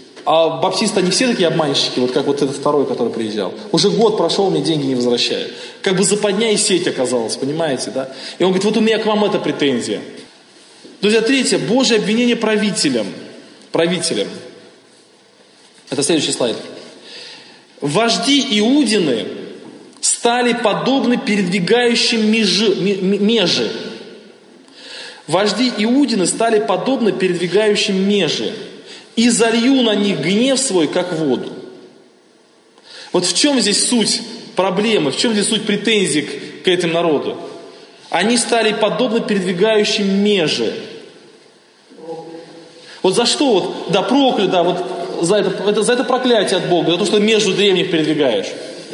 а баптисты, они все такие обманщики, вот как вот этот второй, который приезжал. Уже год прошел, мне деньги не возвращают. Как бы западня и сеть оказалась, понимаете, да? И он говорит: вот у меня к вам эта претензия. Друзья, третье, Божье обвинение правителям. Это следующий слайд. Вожди Иудины стали подобны передвигающим межи. Вожди Иудины стали подобны передвигающим межи. И залью на них гнев свой, как воду. Вот в чем здесь суть проблемы, в чем здесь суть претензий к этому народу? Они стали подобны передвигающим межи. Вот за что вот, да, прокляли, да, вот за это проклятие от Бога, за то, что между древних передвигаешь.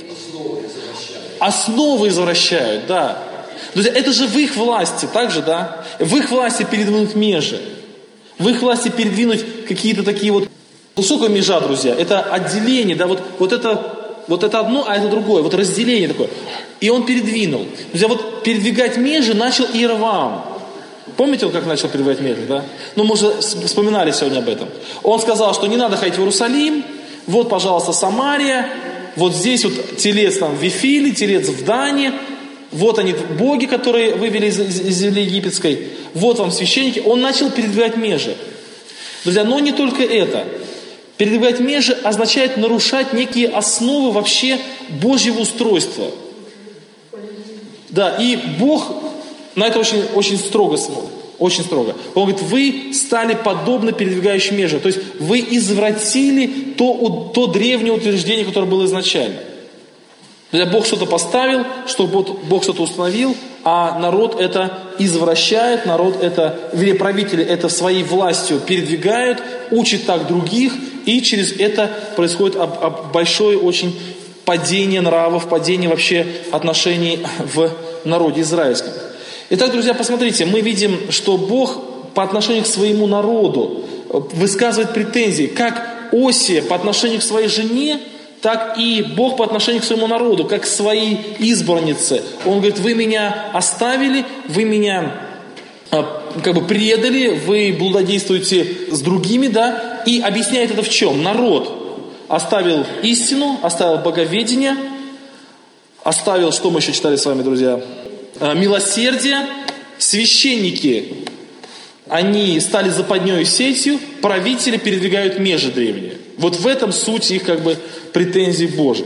Основы извращают, да. Друзья, это же в их власти, так же, да? В их власти передвинуть межи. В их власти передвинуть какие-то такие вот... Что такое межа, друзья? Это отделение, да, вот это одно, а это другое. Вот разделение такое. И он передвинул. Друзья, вот передвигать межи начал Иеровоам. Помните, он как начал передвигать межи, да? Мы уже вспоминали сегодня об этом. Он сказал, что не надо ходить в Иерусалим. Вот, пожалуйста, Самария. Вот здесь вот телец там в Вифиле, телец в Дане. Вот они, боги, которые вывели из земли египетской. Вот вам священники. Он начал передвигать межи. Друзья, но не только это. Передвигать межи означает нарушать некие основы вообще Божьего устройства. Да, и Бог на это очень, очень строго смотрит. Очень строго. Он говорит: вы стали подобны передвигающим межи. То есть вы извратили то древнее утверждение, которое было изначально. Бог что-то поставил, что Бог что-то установил, а народ это извращает, народ это, вернее, правители это своей властью передвигают, учат так других, и через это происходит большое очень падение нравов, падение вообще отношений в народе израильском. Итак, друзья, посмотрите, мы видим, что Бог по отношению к своему народу высказывает претензии, как Осия по отношению к своей жене, так и Бог по отношению к своему народу, как к своей избраннице. Он говорит: вы меня оставили, вы меня предали, вы блудодействуете с другими, да, и объясняет это в чем? Народ оставил истину, оставил боговедение, оставил, что мы еще читали с вами, друзья, милосердие, священники, они стали западней и сетью, правители передвигают межи древние. Вот в этом суть их претензий Божьих.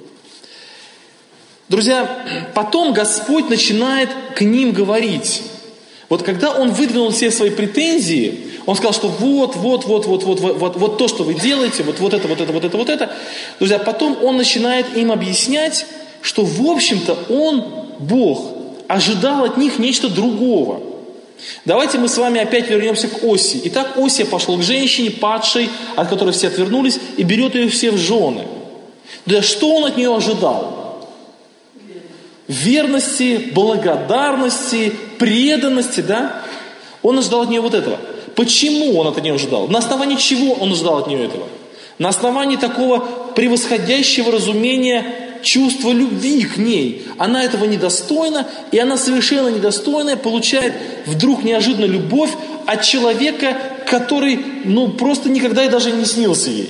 Друзья, потом Господь начинает к ним говорить. Вот когда Он выдвинул все свои претензии, Он сказал, что вот то, что вы делаете, вот это. Друзья, потом Он начинает им объяснять, что в общем-то Он, Бог, ожидал от них нечто другого. Давайте мы с вами опять вернемся к Осии. Итак, Осия пошел к женщине, падшей, от которой все отвернулись, и берет ее все в жены. Да что он от нее ожидал? Верности, благодарности, преданности, да? Он ожидал от нее вот этого. Почему он от нее ожидал? На основании чего он ожидал от нее этого? На основании такого превосходящего разумения чувства любви к ней. Она этого недостойна, и она совершенно недостойная получает вдруг неожиданно любовь от человека, который просто никогда и даже не снился ей.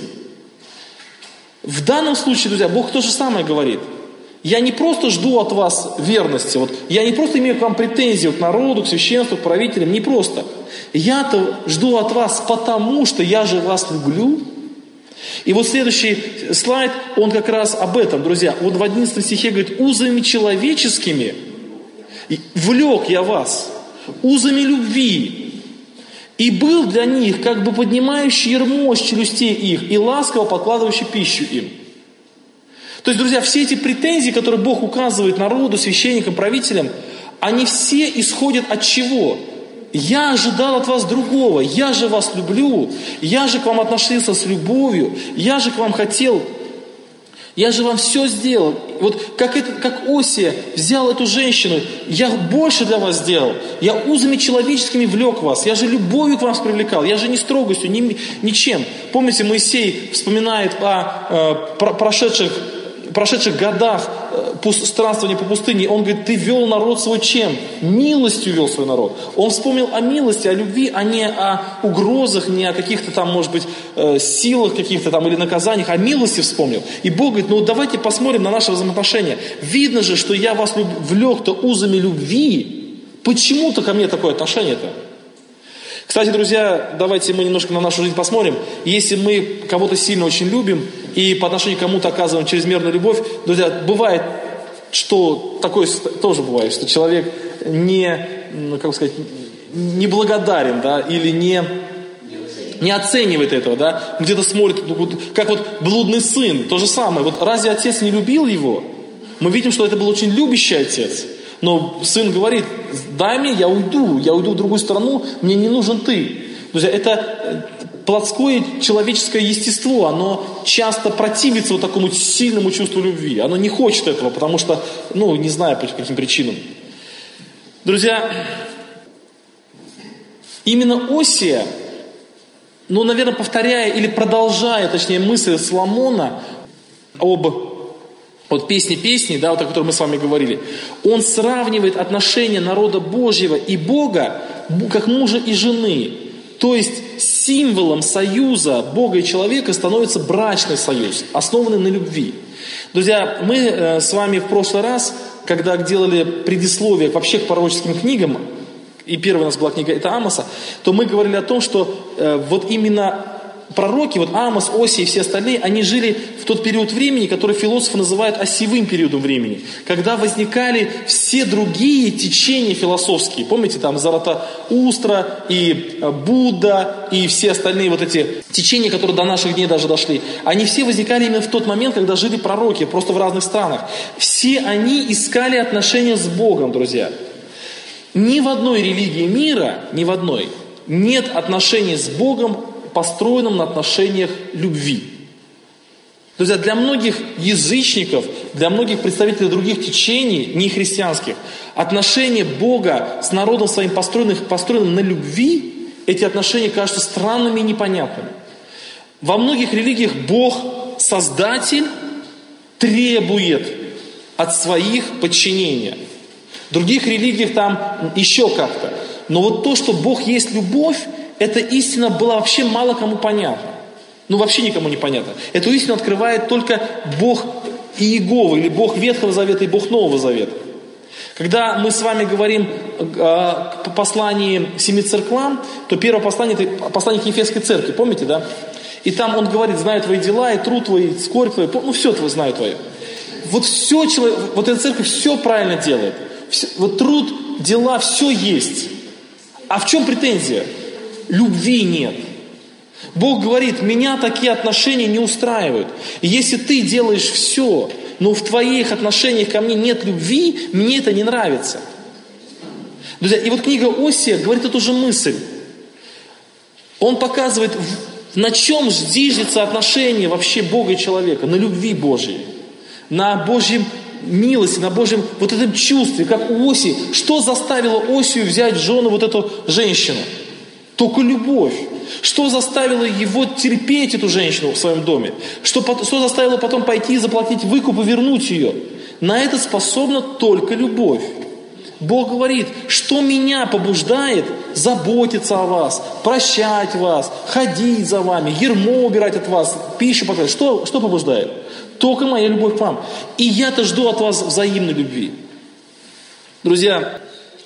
В данном случае, друзья, Бог то же самое говорит. Я не просто жду от вас верности, я не просто имею к вам претензии, к народу, к священству, к правителям, не просто. Я-то жду от вас, потому что я же вас люблю. И следующий слайд, он как раз об этом, друзья. В 11 стихе говорит: узами человеческими влек я вас, узами любви, и был для них поднимающий ярмо с челюстей их и ласково покладывающий пищу им. То есть, друзья, все эти претензии, которые Бог указывает народу, священникам, правителям, они все исходят от чего? Я ожидал от вас другого, я же вас люблю, я же к вам относился с любовью, я же к вам хотел, я же вам все сделал. Как Осия взял эту женщину, я больше для вас сделал, я узами человеческими влек вас, я же любовью к вам привлекал, я же не строгостью, ничем. Помните, Моисей вспоминает о прошедших годах странствования по пустыне, он говорит: ты вел народ свой чем? Милостью вел свой народ. Он вспомнил о милости, о любви, а не о угрозах, не о каких-то силах каких-то или наказаниях, о милости вспомнил. И Бог говорит: давайте посмотрим на наши взаимоотношения. Видно же, что я вас влек-то узами любви. Почему-то ко мне такое отношение-то. Кстати, друзья, давайте мы немножко на нашу жизнь посмотрим. Если мы кого-то сильно очень любим и по отношению к кому-то оказываем чрезмерную любовь, друзья, бывает, что такое тоже бывает, что человек не благодарен, да, или не оценивает этого, да, где-то смотрит, как блудный сын, то же самое. Разве отец не любил его? Мы видим, что это был очень любящий отец. Но сын говорит: дай мне, я уйду в другую страну, мне не нужен ты. Друзья, это плотское человеческое естество, оно часто противится такому сильному чувству любви. Оно не хочет этого, потому что, не знаю по каким причинам. Друзья, именно Осия, наверное, повторяя или продолжая, точнее, мысль Соломона об песни, да, о которой мы с вами говорили, он сравнивает отношения народа Божьего и Бога как мужа и жены. То есть символом союза Бога и человека становится брачный союз, основанный на любви. Друзья, мы с вами в прошлый раз, когда делали предисловие вообще к пророческим книгам, и первая у нас была книга, это Амоса, то мы говорили о том, что именно пророки, Амос, Осия и все остальные, они жили в тот период времени, который философы называют осевым периодом времени, когда возникали все другие течения философские. Помните, Заратустра и Будда и все остальные эти течения, которые до наших дней даже дошли, они все возникали именно в тот момент, когда жили пророки, просто в разных странах. Все они искали отношения с Богом, друзья. Ни в одной религии мира, ни в одной, нет отношений с Богом, построенным на отношениях любви. Друзья, для многих язычников, для многих представителей других течений, не христианских, отношения Бога с народом своим, построенным на любви, эти отношения кажутся странными и непонятными. Во многих религиях Бог, Создатель, требует от своих подчинения. В других религиях там еще как-то. Но вот то, что Бог есть любовь, эта истина была вообще мало кому понятна. Ну, вообще никому не понятно. Эту истину открывает только Бог Иеговы, или Бог Ветхого Завета и Бог Нового Завета. Когда мы с вами говорим о послании 7 церквам, то первое послание – это послание к Ефесской церкви, помните, да? И там он говорит: знаю твои дела, и труд твой, и скорбь твою, ну, все твое знаю твое. Вот все человек, вот эта церковь все правильно делает. Все, вот труд, дела, все есть. А в чем претензия? Любви нет. Бог говорит: меня такие отношения не устраивают. И если ты делаешь все, но в твоих отношениях ко мне нет любви, мне это не нравится. Друзья, и вот книга Осия говорит эту же мысль. Он показывает, на чем зиждется отношение вообще Бога и человека. На любви Божьей, на Божьем милости, на Божьем вот этом чувстве, как у Осии. Что заставило Осию взять в жены вот эту женщину? Только любовь. Что заставило его терпеть эту женщину в своем доме? Что заставило потом пойти и заплатить выкуп и вернуть ее? На это способна только любовь. Бог говорит: что меня побуждает заботиться о вас, прощать вас, ходить за вами, ярмо убирать от вас, пищу показать. Что побуждает? Только моя любовь к вам. И я-то жду от вас взаимной любви. Друзья,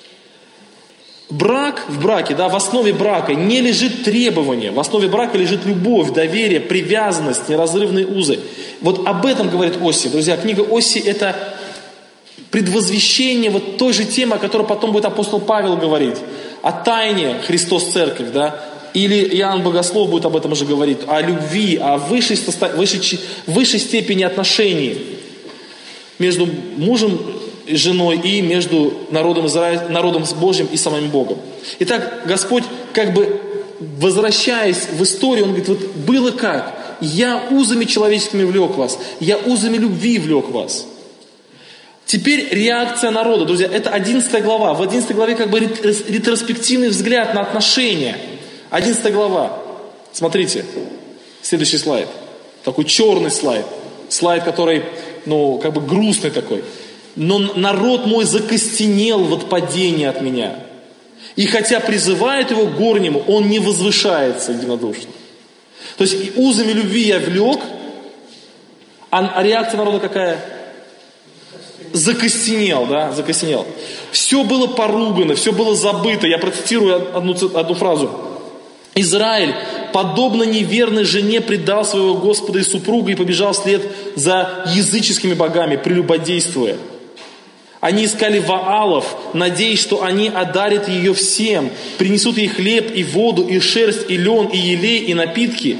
в браке, да, в основе брака не лежит требование, в основе брака лежит любовь, доверие, привязанность, неразрывные узы. Вот об этом говорит Осия. Друзья, книга Осии – это предвозвещение вот той же темы, о которой потом будет апостол Павел говорить, о тайне Христос Церковь, да, или Иоанн Богослов будет об этом уже говорить, о любви, о высшей степени отношений между мужем и женой и между народом с Божьим и самим Богом. Итак, Господь, как бы возвращаясь в историю, Он говорит: вот было как? Я узами человеческими влек вас, я узами любви влек вас. Теперь реакция народа, друзья, это 11 глава. В 11 главе как бы ретроспективный взгляд на отношения. 11 глава. Смотрите, следующий слайд. Такой черный слайд. Слайд, который, как бы грустный такой. Но народ мой закостенел в отпадении от меня. И хотя призывает его к горнему, он не возвышается единодушно. То есть узами любви я влек, а реакция народа какая? Закостенел, да, закостенел. Все было поругано, все было забыто. Я процитирую одну фразу. Израиль, подобно неверной жене, предал своего Господа и супруга и побежал вслед за языческими богами, прелюбодействуя. Они искали Ваалов, надеясь, что они одарят ее всем, принесут ей хлеб и воду, и шерсть, и лен, и елей, и напитки.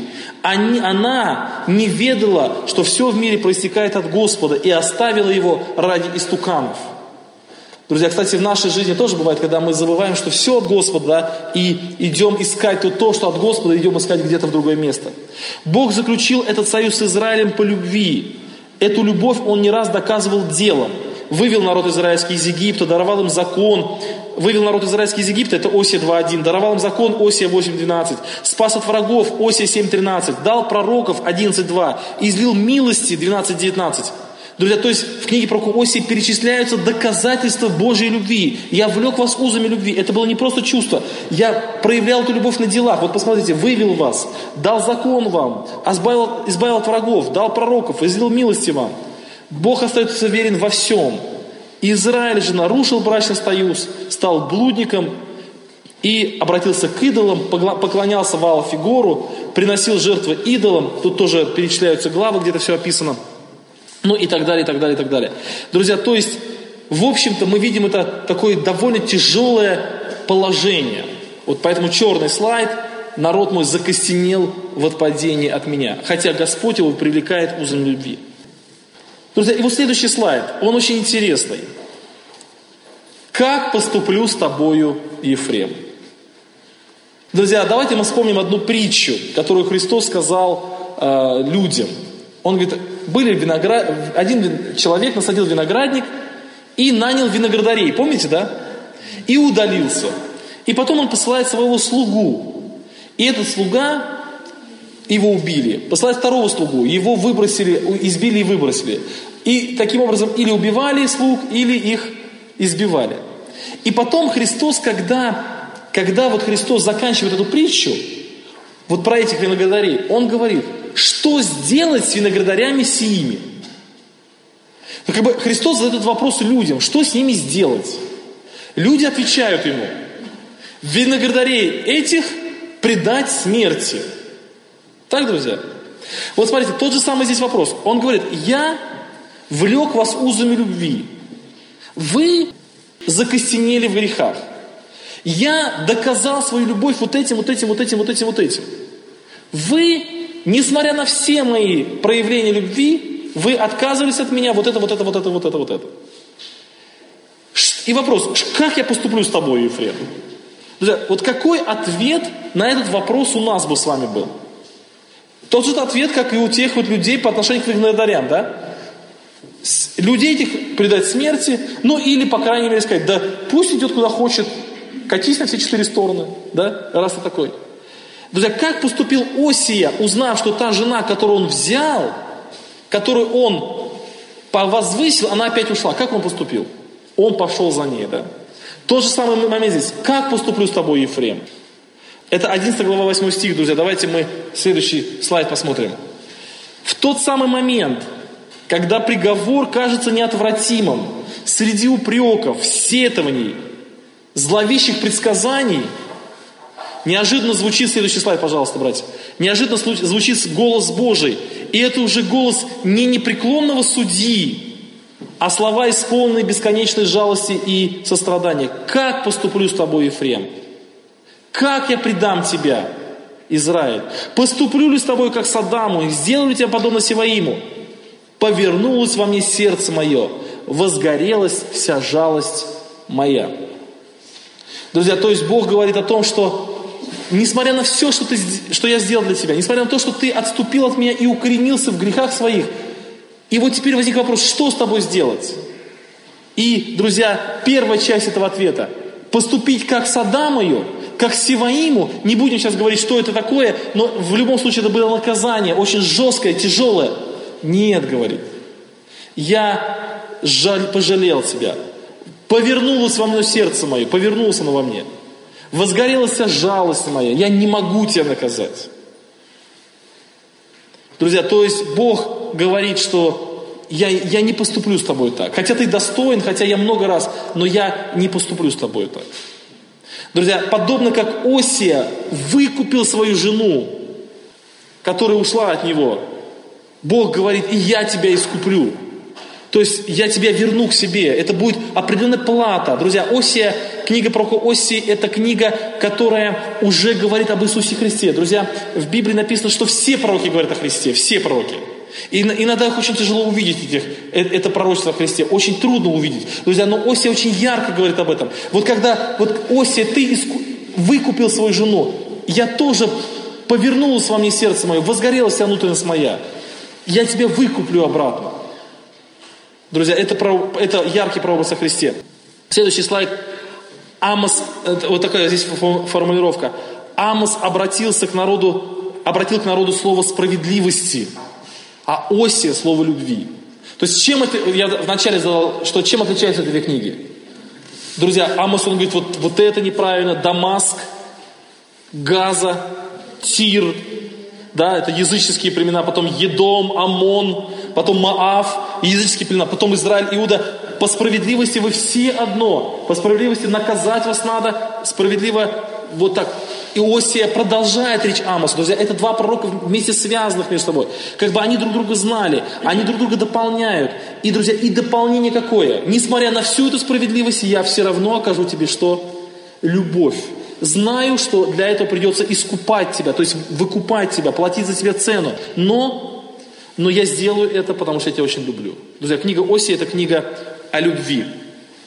Она не ведала, что все в мире проистекает от Господа, и оставила его ради истуканов. Друзья, кстати, в нашей жизни тоже бывает, когда мы забываем, что все от Господа, да, и идем искать то, что от Господа, идем искать где-то в другое место. Бог заключил этот союз с Израилем по любви. Эту любовь Он не раз доказывал делом. Вывел народ израильский из Египта, даровал им закон. Вывел народ израильский из Египта, это Осия 2.1. Даровал им закон, Осия 8.12. Спас от врагов, Осия 7.13. Дал пророков, 11.2. Излил милости, 12.19. Друзья, то есть в книге пророка Осии перечисляются доказательства Божьей любви. Я влек вас узами любви. Это было не просто чувство. Я проявлял эту любовь на делах. Вот посмотрите, вывел вас, дал закон вам, избавил от врагов, дал пророков, излил милости вам. Бог остается верен во всем. Израиль же нарушил брачный союз, стал блудником и обратился к идолам, поклонялся Ваалу Фигору, приносил жертвы идолам. Тут тоже перечисляются главы, где это все описано. Ну и так далее, и так далее, и так далее. Друзья, то есть, в общем-то, мы видим это такое довольно тяжелое положение. Вот поэтому черный слайд: народ мой закостенел в отпадении от меня. Хотя Господь его привлекает узами любви. Друзья, и вот следующий слайд, он очень интересный. как поступлю с тобою, Ефрем? Друзья, давайте мы вспомним одну притчу, которую Христос сказал людям. Он говорит, один человек насадил виноградник и нанял виноградарей, помните, да? И удалился. И потом он посылает своего слугу. И этот слуга, его убили. Посылает второго слугу, его избили и выбросили. И таким образом или убивали слуг, или их избивали. И потом Христос, когда вот Христос заканчивает эту притчу, вот про этих виноградарей, Он говорит, что сделать с виноградарями сиими? Ну, как бы Христос задает этот вопрос людям, что с ними сделать? Люди отвечают Ему, виноградарей этих предать смерти. Так, друзья? Вот смотрите, тот же самый здесь вопрос. Он говорит, я влек вас узами любви. Вы закостенели в грехах. Я доказал свою любовь вот этим. Вы, несмотря на все мои проявления любви, вы отказывались от меня, вот это. И вопрос, как я поступлю с тобой, Ефрем? Друзья, вот какой ответ на этот вопрос у нас бы с вами был? Тот же ответ, как и у тех вот людей по отношению к виноградарям, да? Людей этих предать смерти, ну или, по крайней мере, сказать, да пусть идет куда хочет, катись на все 4 стороны, да, раз ты такой. Друзья, как поступил Осия, узнав, что та жена, которую он взял, которую он возвысил, она опять ушла. Как он поступил? Он пошел за ней, да. Тот же самый момент здесь. Как поступлю с тобой, Ефрем? Это 11 глава 8 стих, друзья. Давайте мы следующий слайд посмотрим. В тот самый момент, когда приговор кажется неотвратимым, среди упреков, сетований, зловещих предсказаний, неожиданно звучит, следующий слайд, пожалуйста, братья, неожиданно звучит голос Божий, и это уже голос не непреклонного судьи, а слова, исполненные бесконечной жалости и сострадания. Как поступлю с тобой, Ефрем? Как я предам тебя, Израиль? Поступлю ли с тобой, как Содаму, и сделаю ли тебя подобно Севаиму? Повернулось во мне сердце мое, возгорелась вся жалость моя. Друзья, то есть Бог говорит о том, что несмотря на все, что я сделал для тебя, несмотря на то, что ты отступил от меня и укоренился в грехах своих, и вот теперь возник вопрос, что с тобой сделать? И, друзья, первая часть этого ответа – поступить как Содамою, как Севаиму. Не будем сейчас говорить, что это такое, но в любом случае это было наказание, очень жесткое, тяжелое. Нет, говорит, я пожалел тебя. Повернулось во мне сердце мое, повернулось оно во мне. Возгорелась вся жалость моя, я не могу тебя наказать. Друзья, то есть Бог говорит, что я не поступлю с тобой так. Хотя ты достоин, хотя я много раз, но я не поступлю с тобой так. Друзья, подобно как Осия выкупил свою жену, которая ушла от него, Бог говорит, и я тебя искуплю. То есть я тебя верну к себе. Это будет определенная плата. Друзья, Осия, книга пророка Осии, это книга, которая уже говорит об Иисусе Христе. Друзья, в Библии написано, что все пророки говорят о Христе. Все пророки. И иногда их очень тяжело увидеть, это пророчество о Христе. Очень трудно увидеть. Друзья, но Осия очень ярко говорит об этом. Вот когда Осия, ты выкупил свою жену, я тоже повернулась во мне сердце мое, возгорелась вся внутренность моя. Я тебя выкуплю обратно. Друзья, это яркий прообраз о Христе. Следующий слайд. Амос, вот такая здесь формулировка. Амос обратил к народу слово справедливости, а Осия слово любви. То есть чем это, я вначале задал, что чем отличаются эти две книги? Друзья, Амос, он говорит, вот это неправильно, Дамаск, Газа, Тир, да, это языческие племена, потом Едом, Амон, потом Моав, языческие племена, потом Израиль, Иуда. По справедливости вы все одно. По справедливости наказать вас надо, справедливо вот так. Иосия продолжает речь Амоса. Друзья, это два пророка вместе связанных между собой. Как бы они друг друга знали, они друг друга дополняют. И, друзья, и дополнение какое? Несмотря на всю эту справедливость, я все равно окажу тебе что? Любовь. Знаю, что для этого придется искупать тебя, то есть выкупать тебя, платить за тебя цену. Но я сделаю это, потому что я тебя очень люблю. Друзья, книга Осия – это книга о любви.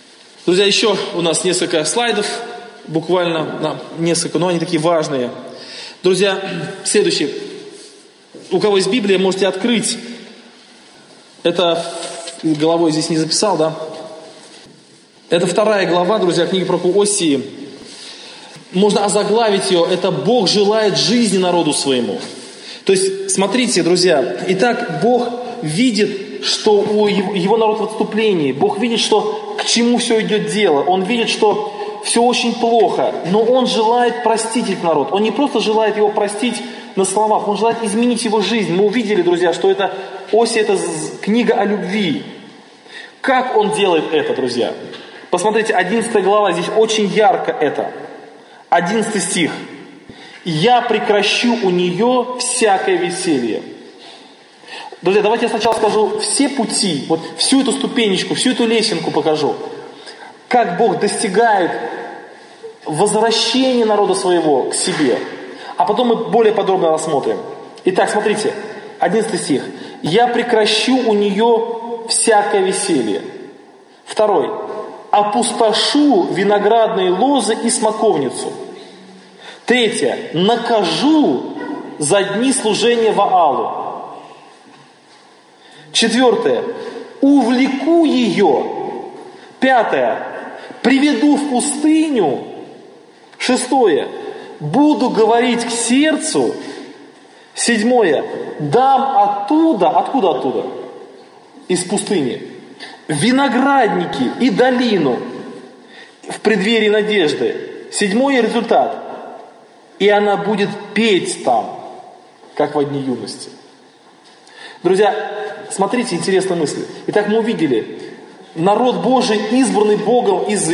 Друзья, еще у нас несколько слайдов, буквально несколько, но они такие важные. Друзья, следующий. У кого есть Библия, можете открыть. Это головой здесь не записал, да? Это 2 глава, друзья, книги пророка Осии. Можно озаглавить ее. Это «Бог желает жизни народу своему». То есть, смотрите, друзья. Итак, Бог видит, что у его народ в отступлении. Бог видит, что к чему все идет дело. Он видит, что все очень плохо. Но Он желает простить этот народ. Он не просто желает его простить на словах. Он желает изменить его жизнь. Мы увидели, друзья, что это Осия, это книга о любви. Как Он делает это, друзья? Посмотрите, 11 глава, здесь очень ярко это. 11 стих. «Я прекращу у нее всякое веселье». Друзья, давайте я сначала скажу все пути, вот всю эту ступенечку, всю эту лесенку покажу. Как Бог достигает возвращения народа своего к себе. А потом мы более подробно рассмотрим. Итак, смотрите, 11 стих. «Я прекращу у нее всякое веселье». 2. «Опустошу виноградные лозы и смоковницу». 3. «Накажу за дни служения Ваалу». 4. «Увлеку ее». 5. «Приведу в пустыню». 6. «Буду говорить к сердцу». 7. «Дам оттуда». Откуда оттуда? Из пустыни. «Виноградники и долину в преддверии надежды». 7. результат. «И она будет петь там, как в дни юности». Друзья, смотрите, интересная мысль. Итак, мы увидели, народ Божий, избранный Богом из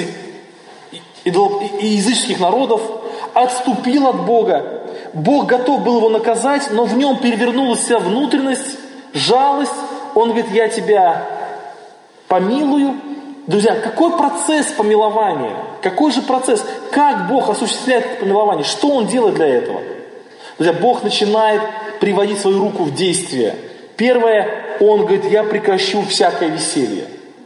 языческих народов, отступил от Бога. Бог готов был его наказать, но в нем перевернулась вся внутренность, жалость. Он говорит: «Я тебя помилую». Друзья, какой процесс помилования? Какой же процесс? Как Бог осуществляет это помилование? Что Он делает для этого? Друзья, Бог начинает приводить свою руку в действие. Первое, Он говорит: «Я прекращу всякое веселье».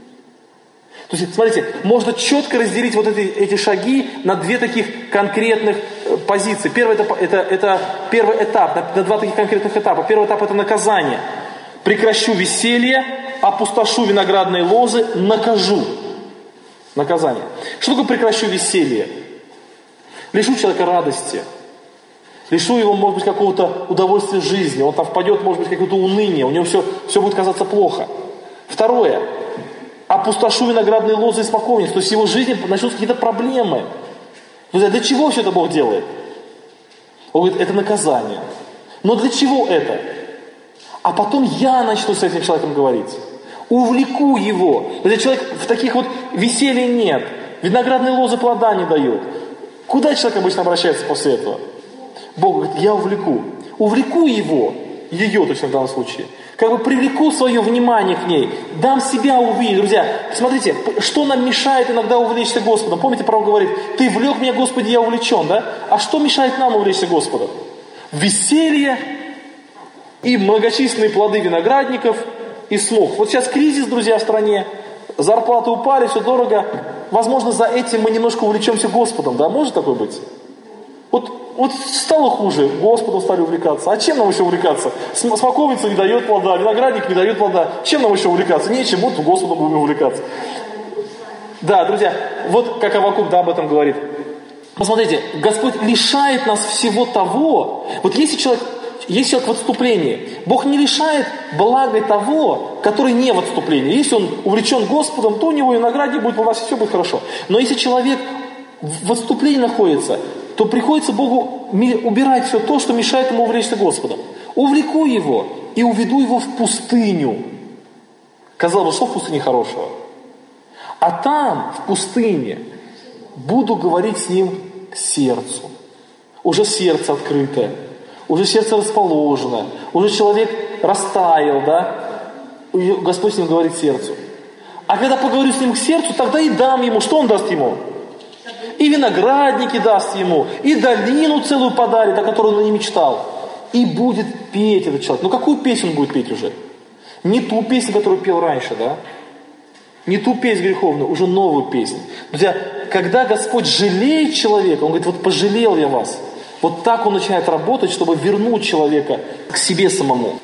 То есть, смотрите, можно четко разделить вот эти шаги на 2 таких конкретных позиции. Первый это первый этап, на 2 таких конкретных этапа. Первый этап — это наказание. Прекращу веселье, опустошу виноградные лозы, накажу. Наказание. Что такое прекращу веселье? Лишу человека радости. Лишу его, может быть, какого-то удовольствия жизни. Он там впадет, может быть, в какое-то уныние. У него все будет казаться плохо. 2. Опустошу виноградные лозы и смоковницу. То есть в его жизни начнутся какие-то проблемы. Друзья, для чего все это Бог делает? Он говорит: это наказание. Но для чего это? А потом я начну с этим человеком говорить. Увлеку его. Друзья, человек в таких вот веселья нет. Виноградные лозы плода не дают. Куда человек обычно обращается после этого? Бог говорит: я увлеку. Увлеку его, ее точно в данном случае. Как бы привлеку свое внимание к ней. Дам себя увидеть. Друзья, смотрите, что нам мешает иногда увлечься Господом? Помните, пророк говорит: ты влек меня, Господи, я увлечен, да? А что мешает нам увлечься Господом? Веселье и многочисленные плоды виноградников и смог. Вот сейчас кризис, друзья, в стране. Зарплаты упали, все дорого. Возможно, за этим мы немножко увлечемся Господом, да? Может такое быть? Вот стало хуже, Господом стали увлекаться. А чем нам еще увлекаться? Смоковница не дает плода, виноградник не дает плода. Чем нам еще увлекаться? Нечем, вот Господом будем увлекаться. Да, друзья, вот как Аввакук, да, об этом говорит. Посмотрите, Господь лишает нас всего того. Вот если человек в отступлении, Бог не лишает блага того, который не в отступлении. Если он увлечен Господом, то у него виноградник будет плодоносить, все будет хорошо. Но если человек в отступлении находится, то приходится Богу убирать все то, что мешает ему увлечься Господом. Увлеку его и уведу его в пустыню. Казалось бы, что в пустыне хорошего? А там, в пустыне, буду говорить с ним к сердцу. Уже сердце открытое, уже сердце расположено, уже человек растаял, да? Господь с ним говорит к сердцу. А когда поговорю с ним к сердцу, тогда и дам ему. Что он даст ему? И виноградники даст ему, и долину целую подарит, о которой он не мечтал. И будет петь этот человек. Ну какую песню он будет петь уже? Не ту песню, которую пел раньше, да? Не ту песнь греховную, уже новую песнь. Друзья, когда Господь жалеет человека, Он говорит, вот пожалел я вас. Вот так Он начинает работать, чтобы вернуть человека к себе самому.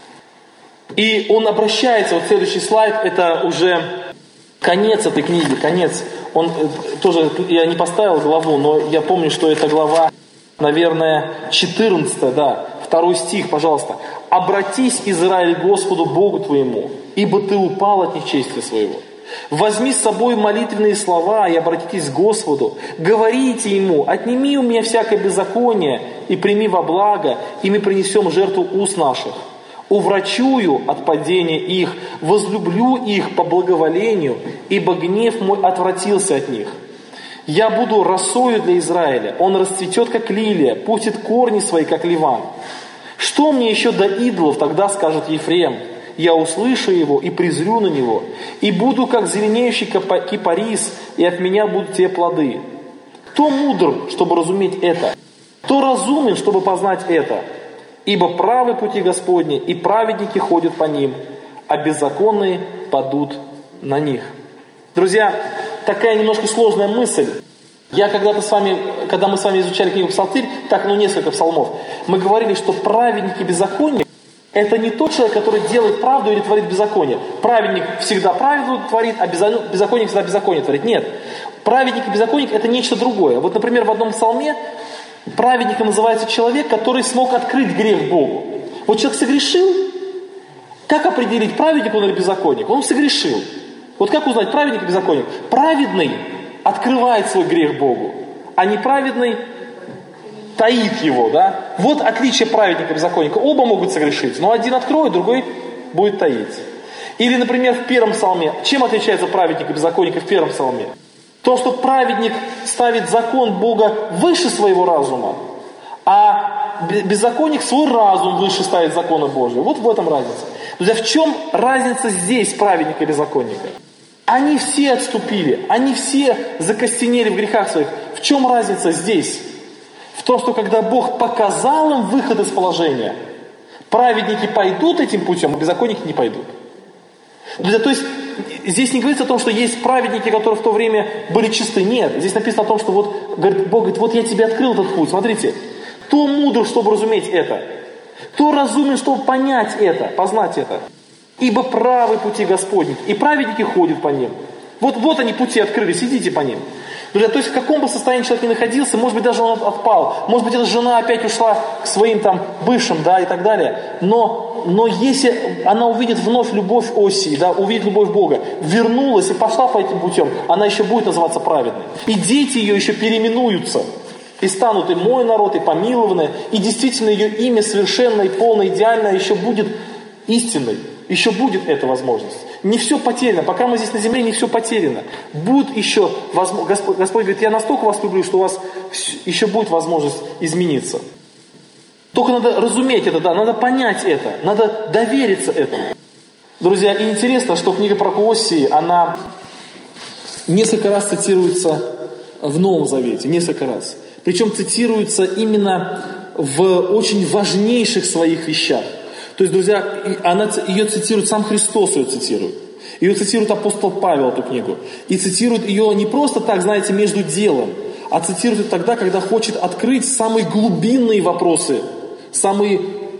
И Он обращается, вот следующий слайд, это уже конец этой книги, конец. Он тоже, я не поставил главу, но я помню, что это глава, наверное, 14, да, 2 стих, пожалуйста. «Обратись, Израиль, к Господу Богу твоему, ибо ты упал от нечестия своего. Возьми с собой молитвенные слова и обратитесь к Господу. Говорите Ему, отними у меня всякое беззаконие и прими во благо, и мы принесем жертву уст наших. Уврачую от падения их, возлюблю их по благоволению, ибо гнев мой отвратился от них. Я буду росою для Израиля, он расцветет, как лилия, пустит корни свои, как ливан. Что мне еще до идолов, тогда скажет Ефрем. Я услышу его и презрю на него, и буду, как зеленеющий кипарис, и от меня будут те плоды. Кто мудр, чтобы разуметь это? Кто разумен, чтобы познать это? Ибо правы пути Господни, и праведники ходят по ним, а беззаконные падут на них». Друзья, такая немножко сложная мысль. Я когда мы с вами изучали книгу Псалтырь, несколько псалмов, мы говорили, что праведники беззаконие — это не тот человек, который делает правду или творит беззаконие. Праведник всегда правду творит, а беззаконник всегда беззаконие творит. Нет. Праведник и беззаконник — это нечто другое. Вот, например, в одном псалме праведником называется человек, который смог открыть грех Богу. Вот человек согрешил. Как определить, праведник он или беззаконник? Он согрешил. Вот как узнать, праведник или беззаконник? Праведный открывает свой грех Богу, а неправедный таит его, да? Вот отличие праведника и беззаконника. Оба могут согрешить, но один откроет, другой будет таить. Или, например, в первом псалме. Чем отличается праведник и беззаконник в первом псалме? То, что праведник ставит закон Бога выше своего разума, а беззаконник свой разум выше ставит законы Божьи. Вот в этом разница. Друзья, в чем разница здесь праведника и беззаконника? Они все отступили, они все закостенели в грехах своих. В чем разница здесь? В том, что когда Бог показал им выход из положения, праведники пойдут этим путем, а беззаконники не пойдут. Друзья, то есть здесь не говорится о том, что есть праведники, которые в то время были чисты. Нет, здесь написано о том, что вот Бог говорит, вот я тебе открыл этот путь. Смотрите, кто мудр, чтобы разуметь это? Кто разумен, чтобы понять это, познать это? Ибо правы пути Господни, и праведники ходят по ним. Вот они пути открылись, идите по ним. Друзья, то есть в каком бы состоянии человек ни находился, может быть, даже он отпал, может быть, эта жена опять ушла к своим бывшим, да, и так далее. Но если она увидит вновь любовь Осии, да, увидит любовь Бога, вернулась и пошла по этим путем, она еще будет называться праведной. И дети ее еще переименуются, и станут и мой народ, и помилованные, и действительно ее имя совершенное, полное, идеальное еще будет истинной. Еще будет эта возможность. Не все потеряно. Пока мы здесь на земле, не все потеряно. Будет еще возможность. Господь говорит, я настолько вас люблю, что у вас еще будет возможность измениться. Только надо разуметь это, да, надо понять это, надо довериться этому. Друзья, и интересно, что книга про Осии, она несколько раз цитируется в Новом Завете, несколько раз. Причем цитируется именно в очень важнейших своих вещах. То есть, друзья, ее цитирует сам Христос, ее цитирует. Ее цитирует апостол Павел, эту книгу. И цитирует ее не просто так, знаете, между делом, а цитирует ее тогда, когда хочет открыть самые глубинные вопросы, самые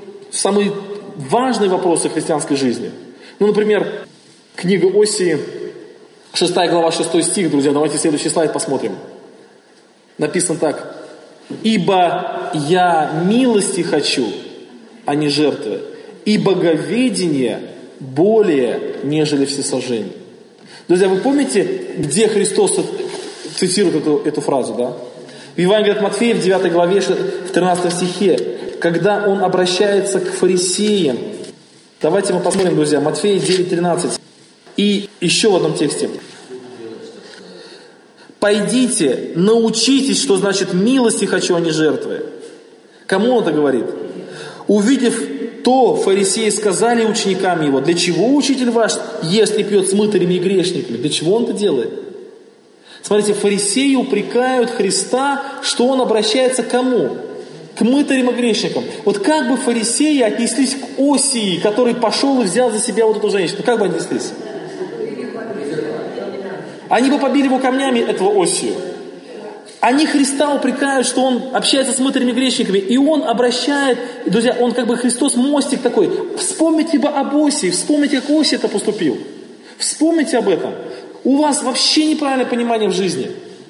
важные вопросы христианской жизни. Например, книга Осии, 6 глава, 6 стих, друзья, давайте следующий слайд посмотрим. Написано так. «Ибо я милости хочу, а не жертвы, и боговедение более, нежели всесожжение». Друзья, вы помните, где Христос цитирует эту фразу, да? В Евангелии от Матфея, в 9 главе, в 13 стихе, когда он обращается к фарисеям. Давайте мы посмотрим, друзья, Матфея 9:13. И еще в одном тексте. «Пойдите, научитесь, что значит милости хочу, а не жертвы». Кому он это говорит? Увидев то, фарисеи сказали ученикам его: «Для чего учитель ваш ест и пьет с мытарями и грешниками?» Для чего он это делает? Смотрите, фарисеи упрекают Христа, что он обращается к кому? К мытарям и грешникам. Вот как бы фарисеи отнеслись к Осии, который пошел и взял за себя вот эту женщину? Как бы они отнеслись? Они бы побили его камнями, этого Осию. Они Христа упрекают, что он общается с мытарями грешниками, и он обращает, друзья, он как бы Христос мостик такой. Вспомните бы об Осии, вспомните, как Осия это поступил. Вспомните об этом. У вас вообще неправильное понимание в жизни.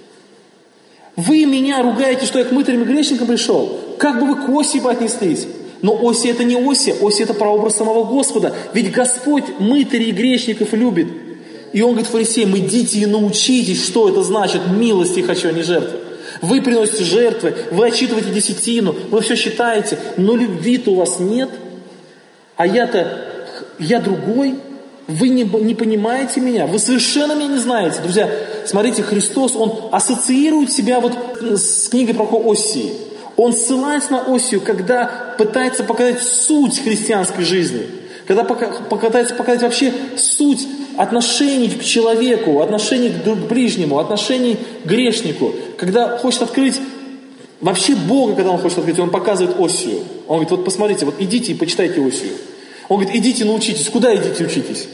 Вы меня ругаете, что я к мытарям и грешникам пришел. Как бы вы к Осии бы отнеслись? Но Осия это не Осия, Осия это прообраз самого Господа. Ведь Господь мытарей и грешников любит. И он говорит фарисеям: идите и научитесь, что это значит милости хочу, а не жертвы. Вы приносите жертвы, вы отчитываете десятину, вы все считаете, но любви-то у вас нет. А я другой. Вы не понимаете меня, вы совершенно меня не знаете. Друзья, смотрите, Христос, Он ассоциирует себя вот с книгой пророка Осии. Он ссылается на Осию, когда пытается показать суть христианской жизни. Когда пытается показать вообще суть отношений к человеку, отношений к ближнему, отношений к грешнику. Когда хочет открыть вообще Бога, когда он хочет открыть, он показывает Осию. Он говорит: вот посмотрите, вот идите и почитайте Осию. Он говорит: идите научитесь. Куда идите учитесь?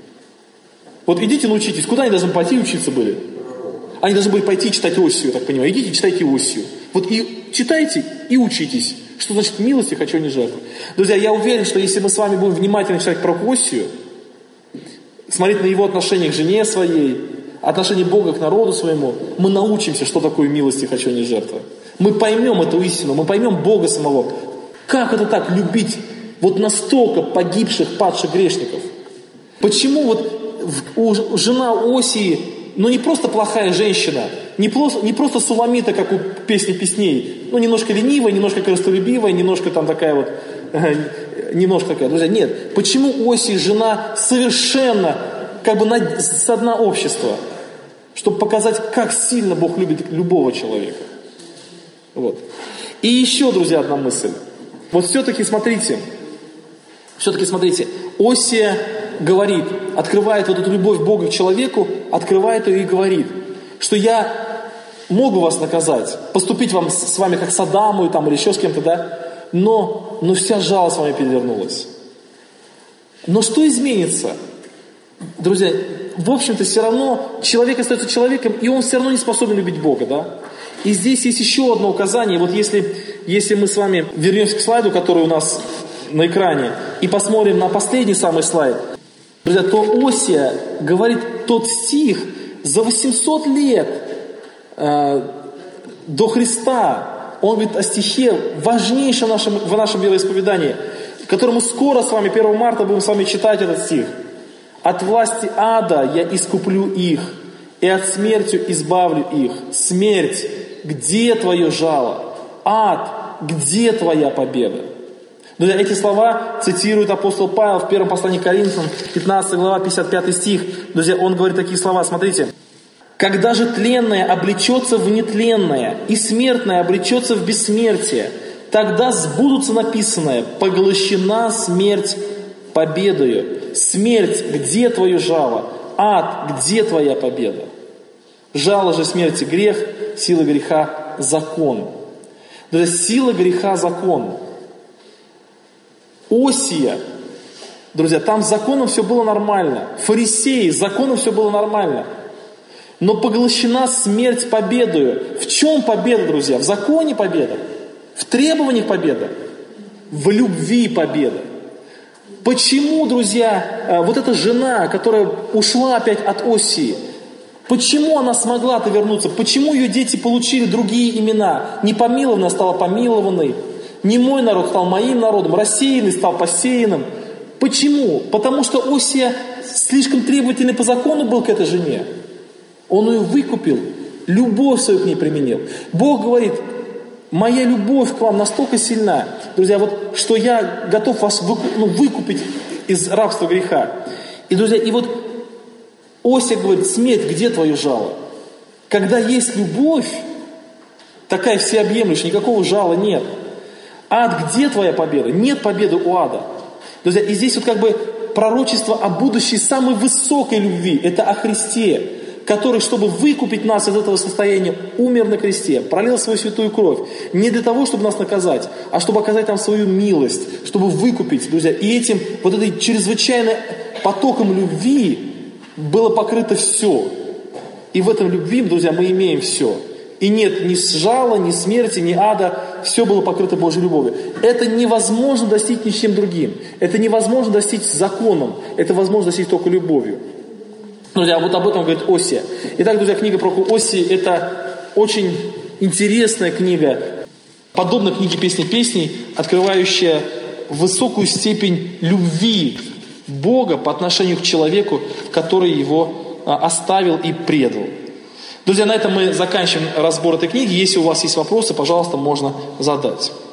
Вот идите научитесь. Куда они должны пойти учиться были? Они должны были пойти читать Осию, я так понимаю. Идите читайте Осию. Вот и читайте, и учитесь. Что значит милости хочу, а не жертвы? Друзья, я уверен, что если мы с вами будем внимательно читать про Осию, смотреть на его отношение к жене своей, отношение Бога к народу своему, мы научимся, что такое милости хочу, а не жертвы. Мы поймем эту истину, мы поймем Бога самого. Как это так любить вот настолько погибших, падших грешников? Почему вот жена Осии, не просто плохая женщина, не просто суламита, как у песни песней, немножко ленивая, немножко корыстолюбивая, немножко там такая вот, немножко такая, друзья, нет. Почему Осия жена совершенно как бы со дна общества? Чтобы показать, как сильно Бог любит любого человека. Вот. И еще, друзья, одна мысль. Вот все-таки смотрите, Осия говорит, открывает вот эту любовь Бога к человеку, открывает ее и говорит, что я могу вас наказать, поступить с вами как с Адаму или еще с кем-то, да, но вся жалость с вами перевернулась. Но что изменится? Друзья, в общем-то все равно человек остается человеком, и он все равно не способен любить Бога, да. И здесь есть еще одно указание. Вот если мы с вами вернемся к слайду, который у нас на экране, и посмотрим на последний самый слайд, друзья, то Осия говорит тот стих за 800 лет до Христа. Он говорит о стихе важнейшем в нашем вероисповедании, который мы скоро с вами, 1 марта, будем с вами читать этот стих. «От власти ада я искуплю их, и от смерти избавлю их. Смерть, где твое жало? Ад, где твоя победа?» Друзья, эти слова цитирует апостол Павел в первом послании к Коринфянам, 15 глава, 55 стих. Друзья, он говорит такие слова, смотрите. «Когда же тленное облечется в нетленное, и смертное облечется в бессмертие, тогда сбудутся написанное: поглощена смерть победою. Смерть, где твое жало? Ад, где твоя победа? Жало же смерти грех, сила греха закон». Друзья, сила греха закон. Осия, друзья, там с законом все было нормально. Фарисеи, с законом все было нормально. Но поглощена смерть победою. В чем победа, друзья? В законе победа. В требованиях победа. В любви победа. Почему, друзья, вот эта жена, которая ушла опять от Осии, почему она смогла-то вернуться? Почему ее дети получили другие имена? Непомилованная стала помилованной. Не мой народ стал моим народом, рассеянный стал посеянным. Почему? Потому что Осия слишком требовательный по закону был к этой жене. Он ее выкупил, любовь свою к ней применил. Бог говорит: моя любовь к вам настолько сильна, друзья, вот, что я готов вас выкупить из рабства греха. И, друзья, и вот Осия говорит: смерть, где твое жало? Когда есть любовь, такая всеобъемлющая, никакого жала нет. Ад, где твоя победа? Нет победы у ада. Друзья, и здесь вот как бы пророчество о будущей самой высокой любви. Это о Христе, который, чтобы выкупить нас из этого состояния, умер на кресте, пролил свою святую кровь. Не для того, чтобы нас наказать, а чтобы оказать нам свою милость, чтобы выкупить, друзья. И этим, вот этой чрезвычайно потоком любви было покрыто все. И в этом любви, друзья, мы имеем все. И нет ни жала, ни смерти, ни ада. Все было покрыто Божьей любовью. Это невозможно достичь ничем другим. Это невозможно достичь законом. Это возможно достичь только любовью. Друзья, вот об этом говорит Осия. Итак, друзья, книга пророка Осии – это очень интересная книга, подобно книге «Песни песней», открывающая высокую степень любви Бога по отношению к человеку, который его оставил и предал. Друзья, на этом мы заканчиваем разбор этой книги. Если у вас есть вопросы, пожалуйста, можно задать.